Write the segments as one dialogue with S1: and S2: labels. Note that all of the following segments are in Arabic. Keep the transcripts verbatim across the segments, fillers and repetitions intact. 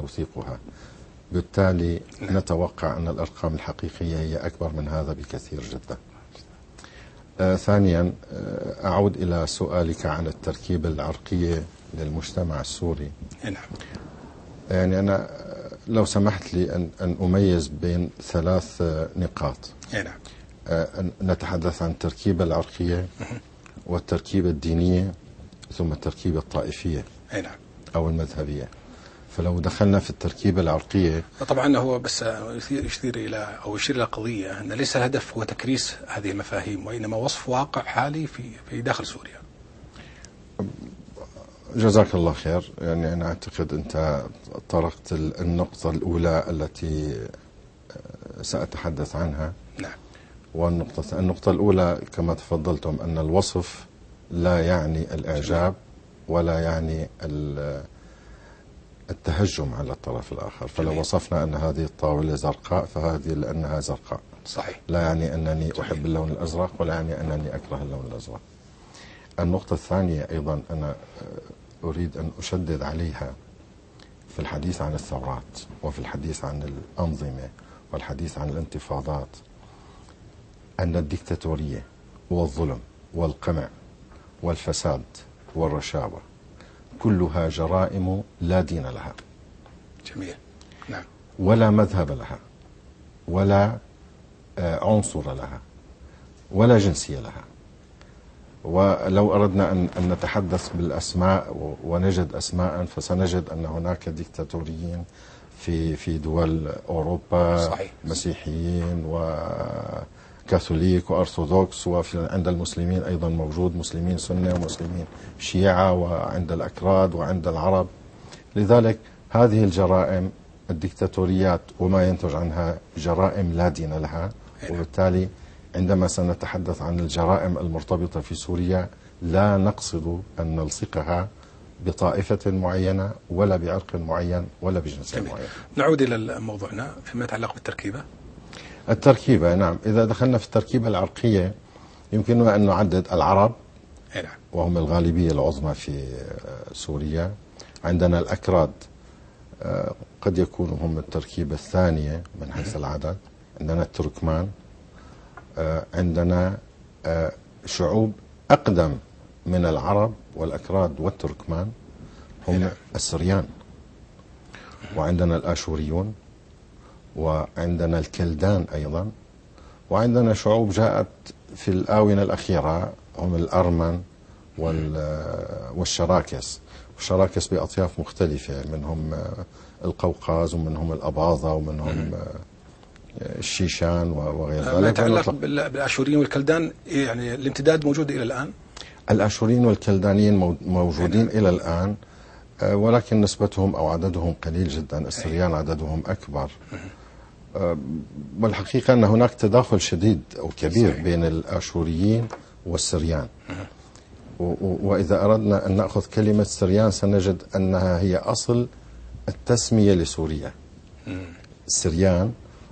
S1: توثيقها. بالتالي نتوقع أن الأرقام الحقيقية هي أكبر من هذا بكثير جدا. آه ثانيا، آه أعود إلى سؤالك عن التركيبة العرقية للمجتمع السوري.
S2: نعم.
S1: يعني أنا لو سمحت لي أن, أن أميز بين ثلاث نقاط.
S2: نعم.
S1: آه نتحدث عن التركيبة العرقية والتركيبة الدينية ثم التركيبة الطائفية
S2: نعم.
S1: أو المذهبية. فلو دخلنا في التركيبة العرقية،
S2: طبعا هو بس يشير إلى أو يشير إلى قضية أن ليس الهدف هو تكريس هذه المفاهيم، وإنما وصف واقع حالي في في داخل سوريا.
S1: جزاك الله خير. يعني أنا أعتقد أنت طرقت النقطة الأولى التي سأتحدث عنها.
S2: نعم.
S1: والنقطة النقطة الأولى كما تفضلتم أن الوصف لا يعني الإعجاب ولا يعني التهجم على الطرف الآخر. فلو جميل. وصفنا أن هذه الطاولة زرقاء فهذه لأنها زرقاء.
S2: صحيح.
S1: لا يعني أنني
S2: جميل.
S1: أحب اللون الأزرق ولا يعني أنني أكره اللون الأزرق. النقطة الثانية أيضا أنا أريد أن أشدد عليها في الحديث عن الثورات وفي الحديث عن الأنظمة والحديث عن الانتفاضات أن الديكتاتورية والظلم والقمع والفساد والرشاوى كلها جرائم لا دين لها.
S2: جميل. نعم.
S1: ولا مذهب لها ولا عنصر لها ولا جنسية لها. ولو أردنا أن نتحدث بالأسماء ونجد أسماء فسنجد أن هناك ديكتاتوريين في في دول أوروبا.
S2: صحيح.
S1: مسيحيين وكاثوليك وأرثوذكس، وفي عند المسلمين أيضا موجود مسلمين سنة ومسلمين شيعة، وعند الأكراد وعند العرب. لذلك هذه الجرائم الديكتاتوريات وما ينتج عنها جرائم لا دين لها. وبالتالي عندما سنتحدث عن الجرائم المرتبطة في سوريا لا نقصد أن نلصقها بطائفة معينة ولا بعرق معين ولا بجنس معين.
S2: نعود إلى موضوعنا فيما يتعلق بالتركيبة.
S1: التركيبة، نعم. إذا دخلنا في التركيبة العرقية يمكننا أن نعدد العرب وهم الغالبية العظمى في سوريا. عندنا الأكراد قد يكونوا هم التركيبة الثانية من حيث العدد. عندنا التركمان. عندنا شعوب أقدم من العرب والأكراد والتركمان هم السريان. وعندنا الآشوريون وعندنا الكلدان أيضا. وعندنا شعوب جاءت في الآونة الأخيرة هم الأرمن والشراكس. والشراكس بأطياف مختلفة، منهم القوقاز ومنهم الأباظة ومنهم الشيشان وغير ذلك.
S2: ما يتعلق بالآشوريين والكلدان، يعني الامتداد موجود إلى الآن؟
S1: الآشوريين والكلدانيين موجودين إلى الآن، ولكن نسبتهم أو عددهم قليل جدا. السريان عددهم أكبر. والحقيقة أن هناك تداخل شديد أو كبير بين الآشوريين والسريان. وإذا أردنا أن نأخذ كلمة سريان سنجد أنها هي أصل التسمية لسوريا. السريان،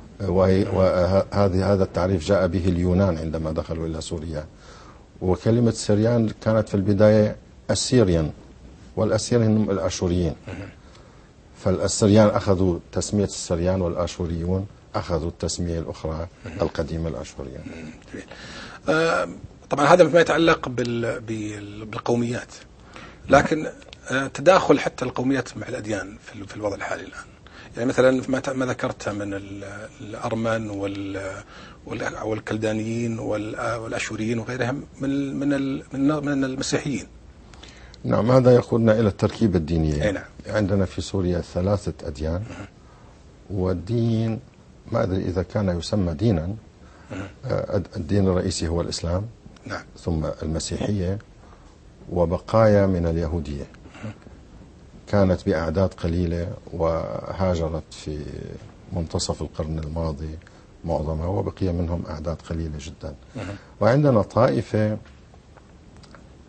S1: وهذه هذا التعريف جاء به اليونان عندما دخلوا إلى سوريا. وكلمة سريان كانت في البداية السيريان، والأسيريين هم الآشوريين. فالسريان أخذوا تسمية السريان والآشوريون أخذوا التسمية الأخرى القديمة الآشوريين.
S2: آه طبعا هذا ما يتعلق بالقوميات، لكن آه تداخل حتى القوميات مع الأديان في الوضع الحالي الآن. يعني مثلا ما ذكرت من الأرمن والكلدانيين والأشوريين وغيرهم من من من المسيحيين.
S1: نعم، هذا يقودنا إلى التركيبة الدينية.
S2: نعم.
S1: عندنا في سوريا ثلاثة أديان، والدين ما أدري إذا كان يسمى دينا. الدين الرئيسي هو الإسلام.
S2: نعم.
S1: ثم المسيحية وبقايا من اليهودية كانت بأعداد قليلة وهاجرت في منتصف القرن الماضي معظمها، وبقي منهم أعداد قليلة جدا. وعندنا طائفة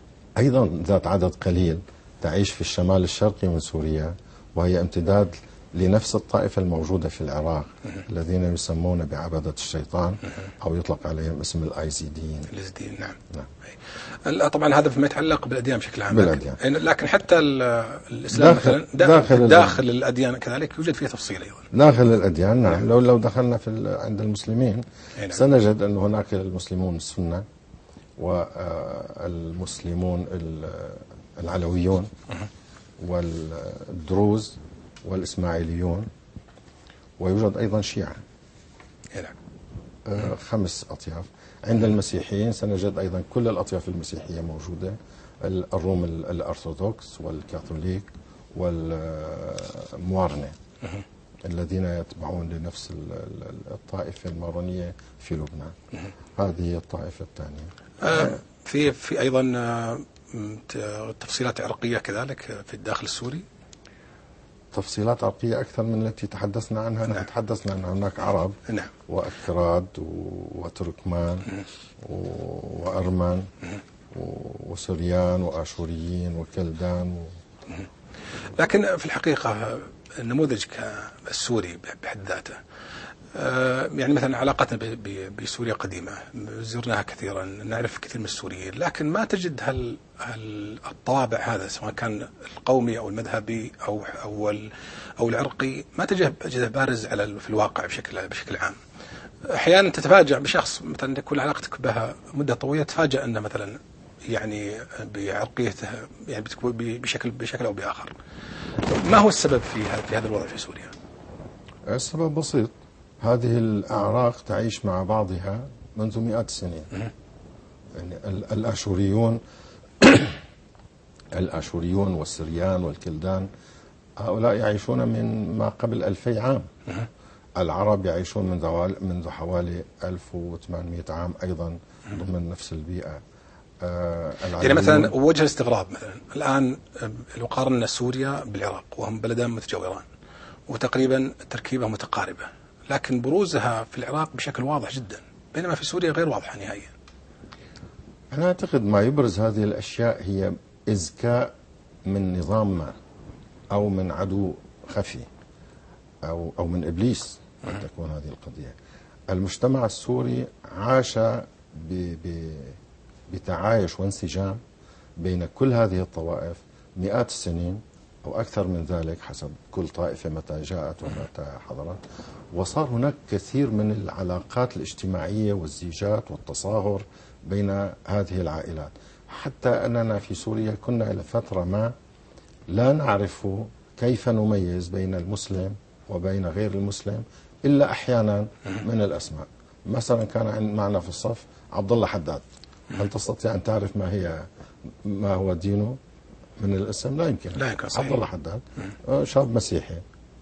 S1: أيضا ذات عدد قليل تعيش في الشمال الشرقي من سوريا، وهي امتداد لنفس الطائفة الموجودة في العراق الذين يسمون بعبدة الشيطان أو يطلق عليهم اسم الآيزيديين.
S2: الآيزيديين نعم.
S1: نعم.
S2: طبعا هذا فيما يتعلق بالأديان بشكل عام.
S1: بالأديان.
S2: لكن, لكن حتى الإسلام
S1: داخل
S2: مثلا داخل,
S1: داخل
S2: الأديان كذلك يوجد فيه تفصيل أيضا.
S1: داخل الأديان نعم. لو لو دخلنا في عند المسلمين نعم. سنجد أن هناك المسلمون السنة والمسلمون العلويون والدروز والإسماعيليون، ويوجد أيضا شيعة آه خمس أطياف. عند المسيحيين سنجد أيضا كل الأطياف المسيحية موجودة، الروم الأرثوذكس والكاثوليك والموارنة الذين يتبعون لنفس الطائفة المارونية في لبنان. هذه الطائفة الثانية.
S2: آه في في أيضا آه تفصيلات عرقية كذلك في الداخل السوري.
S1: تفصيلات عرقية أكثر من التي تحدثنا عنها. نعم. تحدثنا أن هناك عرب
S2: نعم.
S1: وأكراد وتركمان وأرمن وسريان وآشوريين وكلدان و...
S2: لكن في الحقيقة النموذج السوري بحد ذاته يعني مثلا علاقتنا بسوريا قديمة، زرناها كثيرا، نعرف كثير من السوريين، لكن ما تجد هال الطوابع هذا سواء كان القومي أو المذهبي أو أو أو العرقي، ما تجده بارز على في الواقع بشكل بشكل عام. أحيانا تتفاجأ بشخص مثلا تكون علاقتك بها مدة طويلة، تفاجأ أنه مثلا يعني بعرقيته يعني بشكل بشكل أو بآخر. ما هو السبب في في هذا الوضع في سوريا؟
S1: السبب بسيط، هذه الأعراق تعيش مع بعضها منذ مئات السنين. يعني الآشوريون الآشوريون والسريان والكلدان هؤلاء يعيشون من ما قبل ألفي عام. العرب يعيشون منذ منذ حوالي ألف وثمانمئة عام أيضا ضمن نفس البيئة.
S2: آه يعني مثلا وجه الاستغراب مثلا الآن لو قارنا سوريا بالعراق وهم بلدان متجاوران وتقريبا تركيبة متقاربة، لكن بروزها في العراق بشكل واضح جدا، بينما في سوريا غير واضحة نهائيا.
S1: أنا أعتقد ما يبرز هذه الأشياء هي إذكاء من نظام ما أو من عدو خفي أو أو من إبليس قد تكون هذه القضية. المجتمع السوري عاش ب بتعايش وانسجام بين كل هذه الطوائف مئات السنين أو أكثر من ذلك حسب كل طائفة متى جاءت ومتى حضرت، وصار هناك كثير من العلاقات الاجتماعية والزيجات والتصاهر بين هذه العائلات، حتى أننا في سوريا كنا إلى فترة ما لا نعرف كيف نميز بين المسلم وبين غير المسلم إلا أحيانا من الأسماء. مثلا كان معنا في الصف عبد الله حداد، هل تستطيع أن تعرف ما هي ما هو دينه من الاسم؟ لا يمكن.
S2: لا يمكن.
S1: عبد الله حداد شاب مسيحي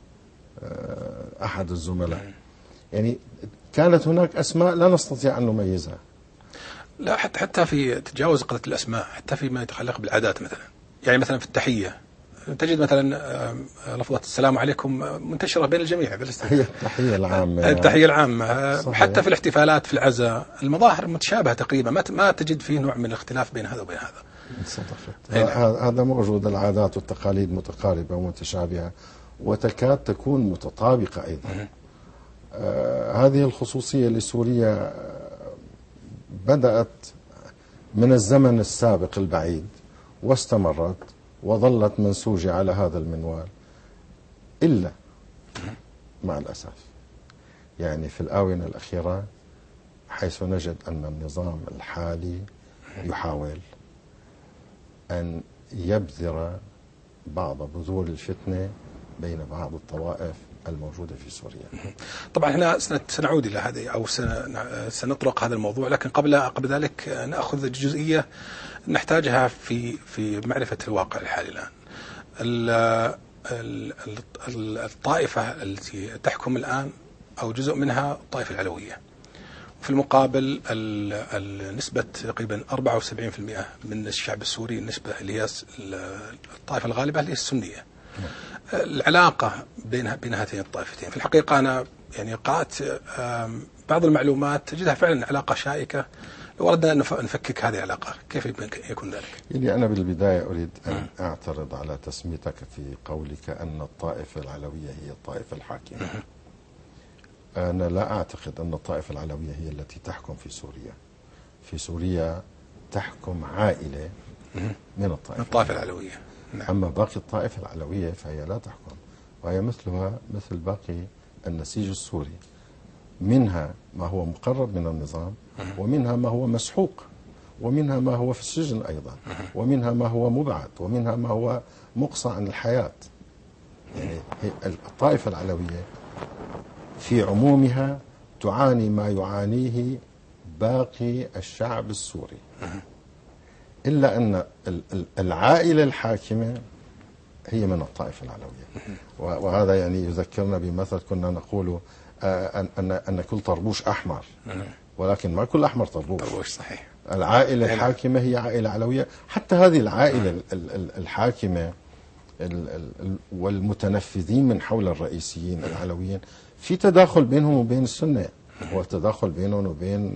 S1: أحد الزملاء. يعني كانت هناك أسماء لا نستطيع أن نميزها.
S2: لا حتى حتى في تجاوز قضية الأسماء، حتى فيما يتعلق بالعادات مثلا، يعني مثلا في التحية تجد مثلا لفظة السلام عليكم منتشرة بين الجميع.
S1: هي التحية العامة.
S2: التحية العامة صحيح. حتى في الاحتفالات في العزاء المظاهر متشابهة تقريبا، ما ما تجد فيه نوع من الاختلاف بين هذا وبين هذا.
S1: هذا موجود، العادات والتقاليد متقاربة ومتشابهة وتكاد تكون متطابقة أيضا. آه هذه الخصوصية لسوريا بدأت من الزمن السابق البعيد واستمرت وظلت منسوجة على هذا المنوال، إلا مع الأسف يعني في الآونة الأخيرة حيث نجد أن النظام الحالي يحاول أن يبذر بعض بذور الفتنة بين بعض الطوائف الموجودة في سوريا.
S2: طبعا هنا سنعود إلى هذه أو سنطرق هذا الموضوع، لكن قبل قبل ذلك نأخذ جزئية نحتاجها في في معرفة الواقع الحالي الآن. الطائفة التي تحكم الآن أو جزء منها الطائفة العلوية، وفي المقابل النسبة تقريبا أربعة وسبعين بالمئة من الشعب السوري النسبة اللي هي الطائفة الغالبة اللي هي السنية. العلاقة بين بين هاتين الطائفتين في الحقيقة أنا يعني قرأت بعض المعلومات تجدها فعلا علاقة شائكة لو أردنا أن نفكك هذه العلاقة كيف يكون ذلك؟
S1: يعني أنا بالبداية أريد أن أعترض على تسميتك في قولك أن الطائفة العلوية هي الطائفة الحاكمة. أنا لا أعتقد أن الطائفة العلوية هي التي تحكم في سوريا. في سوريا تحكم عائلة من الطائفة,
S2: الطائفة العلوية.
S1: نعم. أما باقي الطائفة العلوية فهي لا تحكم، وهي مثلها مثل باقي النسيج السوري، منها ما هو مقرب من النظام، ومنها ما هو مسحوق، ومنها ما هو في السجن أيضا، ومنها ما هو مبعد، ومنها ما هو مقصى عن الحياة. يعني الطائفة العلوية في عمومها تعاني ما يعانيه باقي الشعب السوري، إلا أن العائلة الحاكمة هي من الطائفة العلوية. وهذا يعني يذكرنا بمثل كنا نقول أن أن كل طربوش أحمر، ولكن ما كل أحمر طربوش.
S2: طربوش صحيح.
S1: العائلة الحاكمة هي عائلة علوية. حتى هذه العائلة الحاكمة والمتنفذين من حول الرئيسيين العلويين في تداخل بينهم وبين السنة، هو تداخل بينهم وبين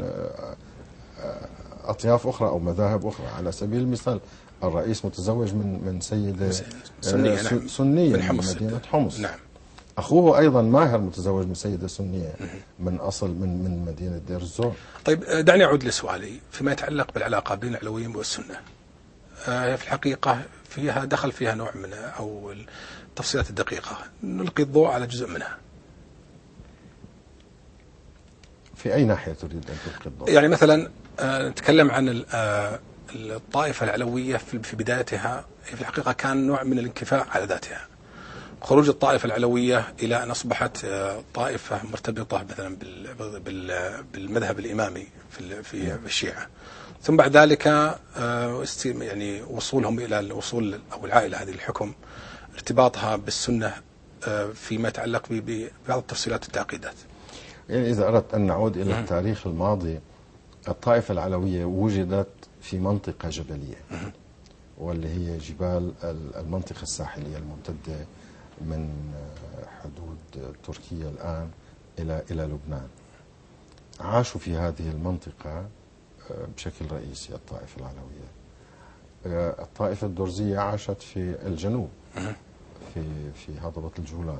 S1: أطياف أخرى أو مذاهب أخرى. على سبيل المثال الرئيس متزوج من من سيدة
S2: سنية, نعم.
S1: سنية من, من مدينة حمص. نعم. أخوه أيضا ماهر متزوج من سيدة سنية من أصل من من مدينة دير الزور.
S2: طيب دعني أعود لسؤالي فيما يتعلق بالعلاقة بين العلويين والسنة. في الحقيقة فيها دخل فيها نوع من أو التفصيلات الدقيقة، نلقي الضوء على جزء منها.
S1: في أي ناحية تريد أن تلقي الضوء؟
S2: يعني مثلا نتكلم عن الطائفة العلوية في بدايتها، في الحقيقة كان نوع من الانكفاء على ذاتها. خروج الطائفة العلوية إلى أن أصبحت طائفة مرتبطة مثلا بالمذهب الإمامي في الشيعة، ثم بعد ذلك يعني وصولهم إلى الوصول أو العائلة هذه الحكم، ارتباطها بالسنة فيما يتعلق ببعض التفصيلات والتعقيدات.
S1: يعني إذا أردت أن نعود إلى التاريخ الماضي، الطائفة العلوية وجدت في منطقة جبلية، واللي هي جبال المنطقة الساحلية الممتدة من حدود تركيا الآن إلى إلى لبنان. عاشوا في هذه المنطقة بشكل رئيسي الطائفة العلوية. الطائفة الدرزية عاشت في الجنوب في في هضبة الجولان.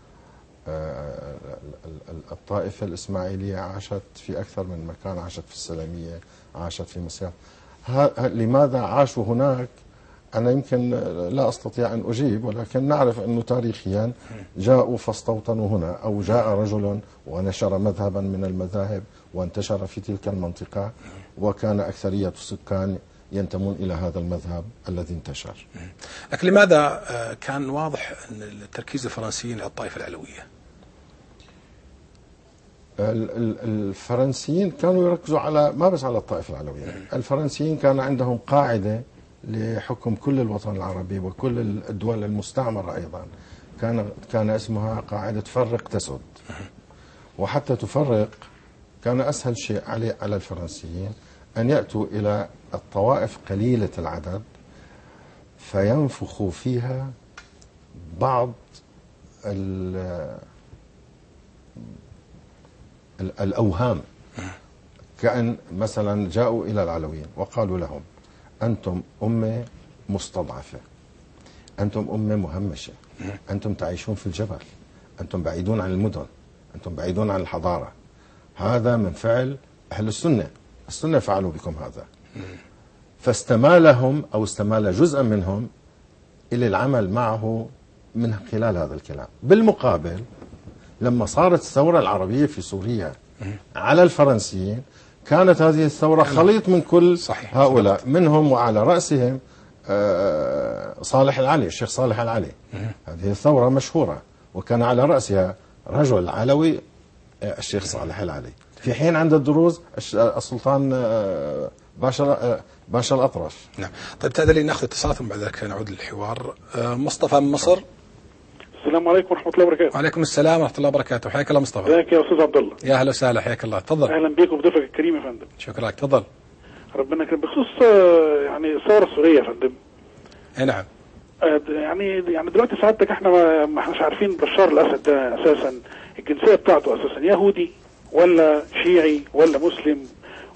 S1: الطائفة الإسماعيلية عاشت في أكثر من مكان، عاشت في السلمية، عاشت في مصر. لماذا عاشوا هناك؟ أنا يمكن لا أستطيع أن أجيب، ولكن نعرف أنه تاريخيا جاءوا فاستوطنوا هنا، أو جاء رجل ونشر مذهبا من المذاهب وانتشر في تلك المنطقة، وكان أكثرية السكان ينتمون إلى هذا المذهب الذي انتشر.
S2: لكن لماذا كان واضح أن التركيز الفرنسيين على الطائفة العلوية؟
S1: الفرنسيين كانوا يركزوا على ما بس على الطائفة العلوية. الفرنسيين كان عندهم قاعدة لحكم كل الوطن العربي وكل الدول المستعمرة أيضا، كان كان اسمها قاعدة فرق تسد. وحتى تفرق كان أسهل شيء على على الفرنسيين أن يأتوا إلى الطوائف قليلة العدد فينفخوا فيها بعض الأوهام، كأن مثلا جاءوا إلى العلويين وقالوا لهم: أنتم أمة مستضعفة، أنتم أمة مهمشة، أنتم تعيشون في الجبل، أنتم بعيدون عن المدن، أنتم بعيدون عن الحضارة. هذا من فعل أهل السنة، السنة فعلوا بكم هذا. فاستمالهم أو استمال جزءا منهم إلى العمل معه من خلال هذا الكلام. بالمقابل لما صارت الثورة العربية في سوريا على الفرنسيين، كانت هذه الثورة خليط من كل
S2: صحيح
S1: هؤلاء صحيح. منهم وعلى رأسهم صالح العلي، الشيخ صالح العلي. هذه الثورة مشهورة وكان على رأسها رجل علوي، الشيخ صالح العلي، في حين عند الدروز السلطان باشا باشا الأطرش.
S2: نعم. طيب تأذن لي ناخذ اتصال ثم بعد ذلك نعود للحوار. مصطفى من مصر.
S3: السلام عليكم ورحمة الله وبركاته.
S2: وعليكم السلام ورحمة الله وبركاته. حياك الله مصطفى.
S3: ازيك يا أستاذ عبد الله؟
S2: يا أهلا وسهلا، حياك الله. تفضل.
S3: أهلا بك وبضيفك الكريم يا فندم.
S2: شكرا لك، تفضل.
S3: ربنا يكرمك. بخصوص يعني الثورة السورية يا فندم.
S2: اي نعم.
S3: يعني يعني دلوقتي سعادتك احنا ما احناش عارفين بشار الأسد ده أساسا الجنسية بتاعته أساسا يهودي ولا شيعي ولا مسلم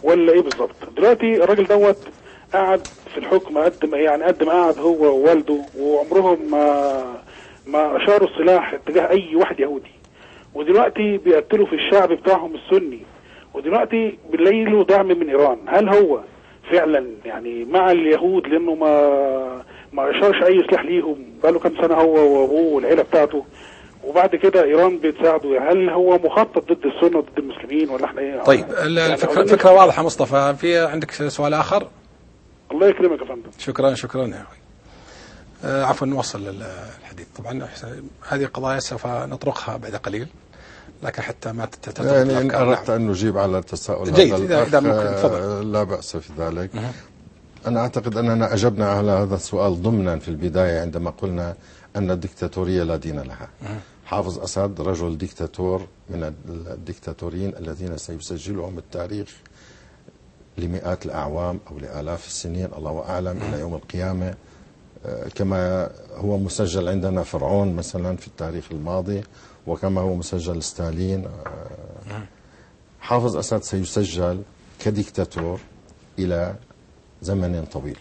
S3: ولا ايه بالظبط؟ دلوقتي الراجل دوت قعد في الحكم قد ما يعني قد ما قعد هو ووالده، وعمرهم ما ما اشاروا السلاح اتجاه اي واحد يهودي، ودلوقتي بيقتلوا في الشعب بتاعهم السني، ودلوقتي بنلاقي له دعم من ايران. هل هو فعلا يعني مع اليهود لانه ما ما اشارش اي سلاح ليهم بقاله كام سنه هو وابوه والعيله بتاعته، وبعد كده ايران بتساعده؟ هل هو مخطط ضد السنه وضد المسلمين ولا احنا ايه؟
S2: طيب الفكره يعني فكره واضحه مصطفى. في عندك سؤال اخر؟
S3: الله يكرمك يا فندم.
S2: شكرا شكرا يا اخوي. آه عفوا نوصل الحديث. طبعا هذه قضايا سوف نطرقها بعد قليل، لكن حتى ما تتطرق
S1: يعني إن أردت أن نجيب على التساؤل
S2: جيد
S1: هذا
S2: إذا ممكن تفضل.
S1: لا بأس في ذلك. أنا أعتقد أننا أجبنا على هذا السؤال ضمنا في البداية عندما قلنا أن الدكتاتورية لا دين لها. حافظ أسد رجل ديكتاتور من الدكتاتورين الذين سيسجلهم التاريخ لمئات الأعوام أو لآلاف السنين الله أعلم إلى يوم القيامة، كما هو مسجل عندنا فرعون مثلا في التاريخ الماضي، وكما هو مسجل ستالين. حافظ أسد سيسجل كديكتاتور إلى زمن طويل،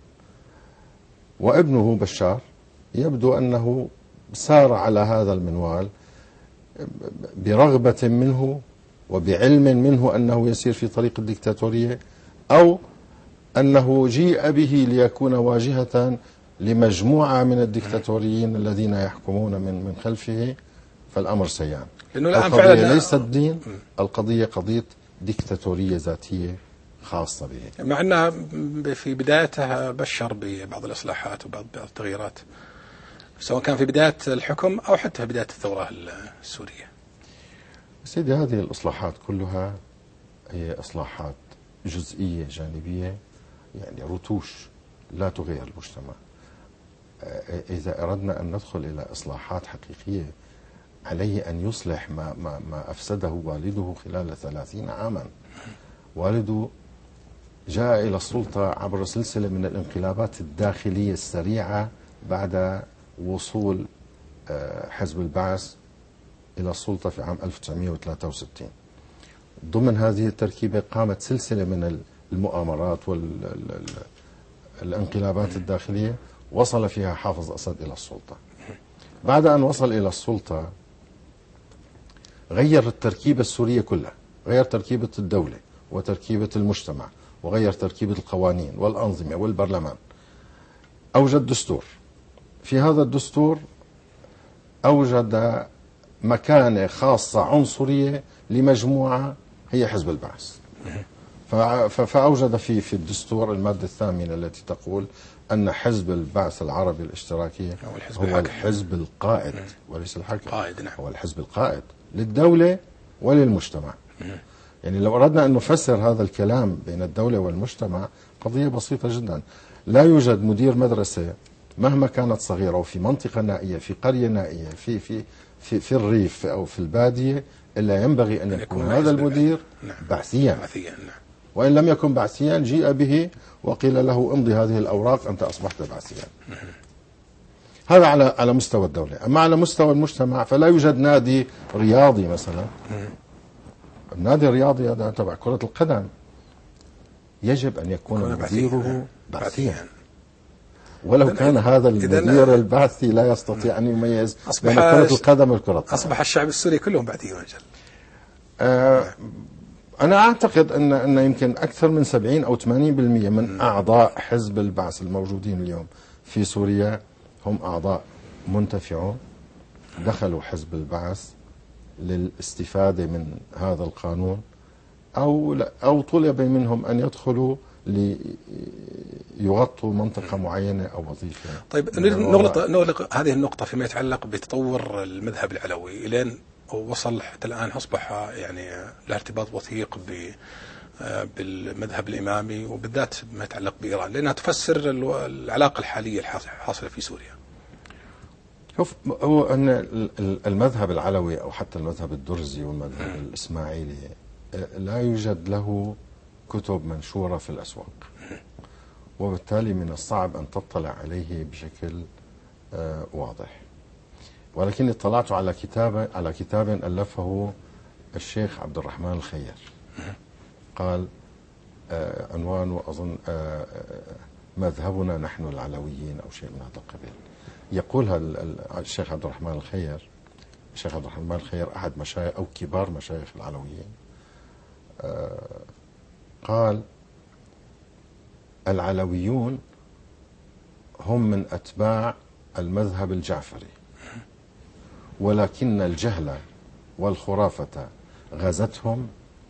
S1: وابنه بشار يبدو أنه سار على هذا المنوال برغبة منه وبعلم منه أنه يسير في طريق الديكتاتورية، أو أنه جيء به ليكون واجهة لمجموعة من الديكتاتوريين الذين يحكمون من من خلفه. فالأمر سيان،
S2: لأنه الآن
S1: القضية
S2: فعلا
S1: ليست دين، القضية قضية ديكتاتورية ذاتية خاصة به،
S2: مع أنها في بدايتها بشر ببعض الإصلاحات وبعض التغييرات، سواء كان في بداية الحكم أو حتى في بداية الثورة السورية.
S1: سيدي هذه الإصلاحات كلها هي إصلاحات جزئية جانبية، يعني رتوش لا تغير المجتمع. إذا أردنا أن ندخل إلى إصلاحات حقيقية عليه أن يصلح ما, ما, ما أفسده والده خلال ثلاثين عاما. والده جاء إلى السلطة عبر سلسلة من الانقلابات الداخلية السريعة بعد وصول حزب البعث إلى السلطة في عام ألف وتسعمئة وثلاثة وستين. ضمن هذه التركيبة قامت سلسلة من المؤامرات والانقلابات الداخلية وصل فيها حافظ أسد إلى السلطة. بعد أن وصل إلى السلطة غير التركيبة السورية كلها، غير تركيبة الدولة وتركيبة المجتمع، وغير تركيبة القوانين والأنظمة والبرلمان. أوجد دستور، في هذا الدستور أوجد مكانة خاصة عنصرية لمجموعة هي حزب البعث. فأوجد في في الدستور المادة الثامنة التي تقول أن حزب البعث العربي الاشتراكي هو الحزب, هو الحزب القائد وليس الحاكم،
S2: قائد نعم.
S1: هو الحزب القائد للدولة وللمجتمع. يعني لو أردنا أن نفسر هذا الكلام بين الدولة والمجتمع قضية بسيطة جدا. لا يوجد مدير مدرسة مهما كانت صغيرة وفي منطقة نائية في قرية نائية في في في, في الريف أو في البادية إلا ينبغي أن يكون هذا المدير
S2: نعم.
S1: بعثيا.
S2: بعثيا نعم.
S1: وإن لم يكن بعثيا جيء به وقيل له امضي هذه الأوراق أنت أصبحت بعثيا. هذا على على مستوى الدولة. أما على مستوى المجتمع فلا يوجد نادي رياضي مثلا. النادي الرياضي هذا تبع كرة القدم يجب أن يكون مديره بعثيا، ولو كان هذا المدير البعثي لا يستطيع أن يميز بين كرة القدم والكرة القدم.
S2: أصبح الشعب السوري كلهم بعثيين رجل.
S1: آه أنا أعتقد أن أن يمكن أكثر من سبعين أو ثمانين بالمئة من أعضاء حزب البعث الموجودين اليوم في سوريا هم أعضاء منتفعون دخلوا حزب البعث للاستفادة من هذا القانون، أو أو طلب منهم أن يدخلوا ليغطوا منطقة معينة أو وظيفة.
S2: طيب نغلق نغلق هذه النقطة فيما يتعلق بتطور المذهب العلوي إلين وصل حتى الآن أصبح يعني له ارتباط وثيق بالمذهب الإمامي، وبالذات ما يتعلق بإيران لأنها تفسر العلاقة الحالية الحاصلة في سوريا.
S1: شوف، هو أن المذهب العلوي أو حتى المذهب الدرزي والمذهب الإسماعيلي لا يوجد له كتب منشورة في الأسواق، وبالتالي من الصعب أن تطلع عليه بشكل واضح. ولكني اطلعت على كتاب على كتاب ألفه الشيخ عبد الرحمن الخير، قال آه عنوانه أظن آه مذهبنا نحن العلويين أو شيء من هذا القبيل. يقولها الشيخ عبد الرحمن الخير. الشيخ عبد الرحمن الخير أحد مشايخ أو كبار مشايخ العلويين. آه قال العلويون هم من أتباع المذهب الجعفري، ولكن الجهل والخرافة غزتهم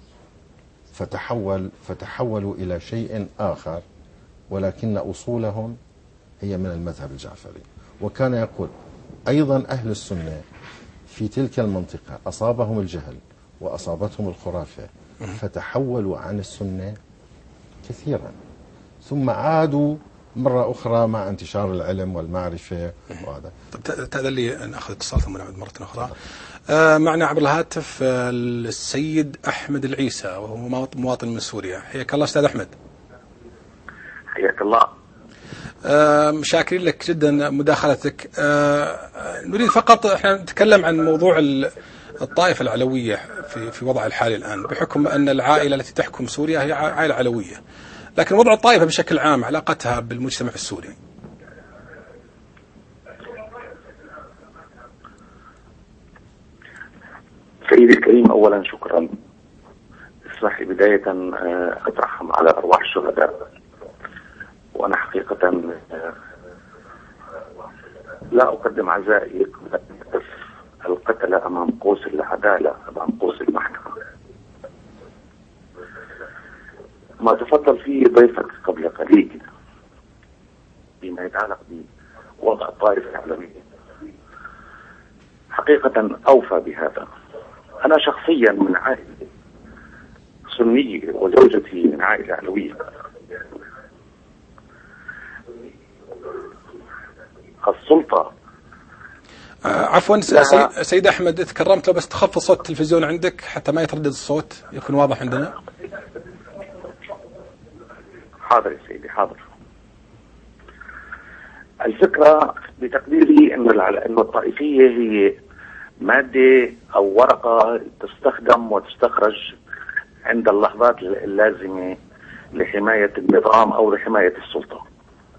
S1: فتحول فتحولوا إلى شيء آخر، ولكن أصولهم هي من المذهب الجعفري. وكان يقول أيضا أهل السنة في تلك المنطقة أصابهم الجهل وأصابتهم الخرافة فتحولوا عن السنة كثيرا، ثم عادوا مرة أخرى مع انتشار العلم والمعرفة. وهذا
S2: طب تأذن لي أن أخذ اتصال ثم نعود مرة أخرى. آه معنا عبر الهاتف آه السيد أحمد العيسى وهو مواطن من سوريا. حياك الله أستاذ أحمد.
S4: حياك الله.
S2: آه شاكرين لك جدا مداخلتك. آه نريد فقط احنا نتكلم عن موضوع الطائفة العلوية في في وضع الحالي الآن، بحكم أن العائلة التي تحكم سوريا هي عائلة علوية، لكن وضع الطائفة بشكل عام علاقتها بالمجتمع السوري.
S4: سيدي الكريم، أولا شكرا. اسمح لي بداية أترحم على أرواح الشهداء، وأنا حقيقة لا أقدم عزائي القتل أمام قوس العدالة، أمام قوس المحكمة. ما تفضل فيه ضيفك قبل قليل فيما يتعلق بوضع الطائفة العلوية حقيقة أوفى بهذا. أنا شخصيا من عائلة سنية وزوجتي من عائلة علوية. السلطة
S2: آه عفوا سيد, سيد أحمد، تكرمت لو بس تخفض صوت التلفزيون عندك حتى ما يتردد الصوت، يكون واضح عندنا.
S4: حاضر يا سيدي، حاضر. الفكرة بتقديري أن الطائفية هي مادة أو ورقة تستخدم وتستخرج عند اللحظات اللازمة لحماية النظام أو لحماية السلطة.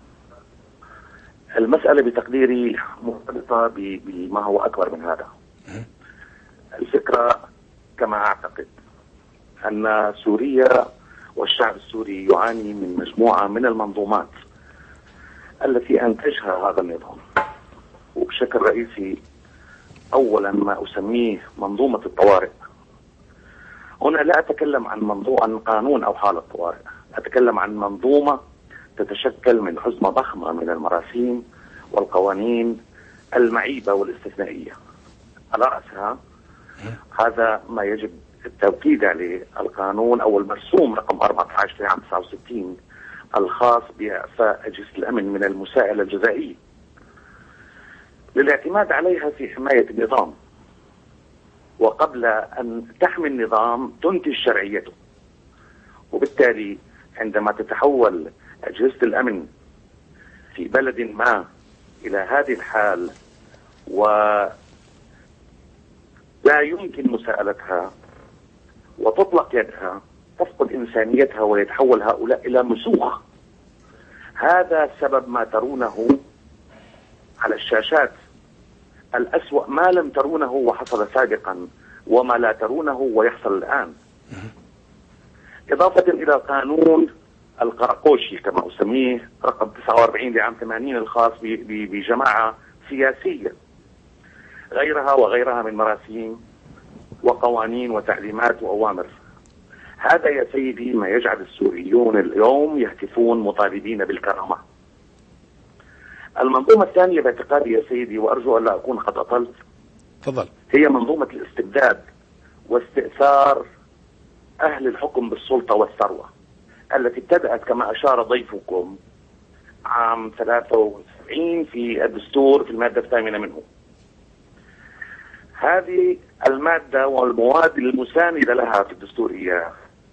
S4: المسألة بتقديري مرتبطة بما هو أكبر من هذا. الفكرة كما أعتقد أن سوريا والشعب السوري يعاني من مجموعة من المنظومات التي أنتجها هذا النظام، وبشكل رئيسي أولا ما أسميه منظومة الطوارئ. هنا لا أتكلم عن منظومة عن قانون أو حالة طوارئ، أتكلم عن منظومة تتشكل من حزمة ضخمة من المراسيم والقوانين المعيبة والاستثنائية. على رأسها هذا ما يجب التوكيد عليه القانون أو المرسوم رقم أربعة عشر في عام تسعة وستين الخاص بإعفاء أجهزة الأمن من المساءلة الجزائية للاعتماد عليها في حماية النظام، وقبل أن تحمي النظام تنتج شرعيته. وبالتالي عندما تتحول أجهزة الأمن في بلد ما إلى هذه الحال ولا يمكن مساءلتها وتطلق يدها، تفقد إنسانيتها ويتحول هؤلاء إلى مسوخ. هذا سبب ما ترونه على الشاشات. الأسوأ ما لم ترونه وحصل سابقا، وما لا ترونه ويحصل الآن. إضافة إلى قانون القراقوشي كما أسميه رقم تسعة وأربعين لعام ثمانين الخاص بجماعة سياسية، غيرها وغيرها من مراسيم وقوانين وتعليمات وأوامر. هذا يا سيدي ما يجعل السوريون اليوم يهتفون مطالبين بالكرامة. المنظومة الثانية باعتقادي يا سيدي، وأرجو أن لا أكون قد أطلت،
S2: تفضل،
S4: هي منظومة الاستبداد واستئثار أهل الحكم بالسلطة والثروة التي ابتدأت كما أشار ضيفكم عام ثلاثة وسبعين في الدستور في المادة الثامنة منه. هذه المادة والمواد المساندة لها في الدستور إياه،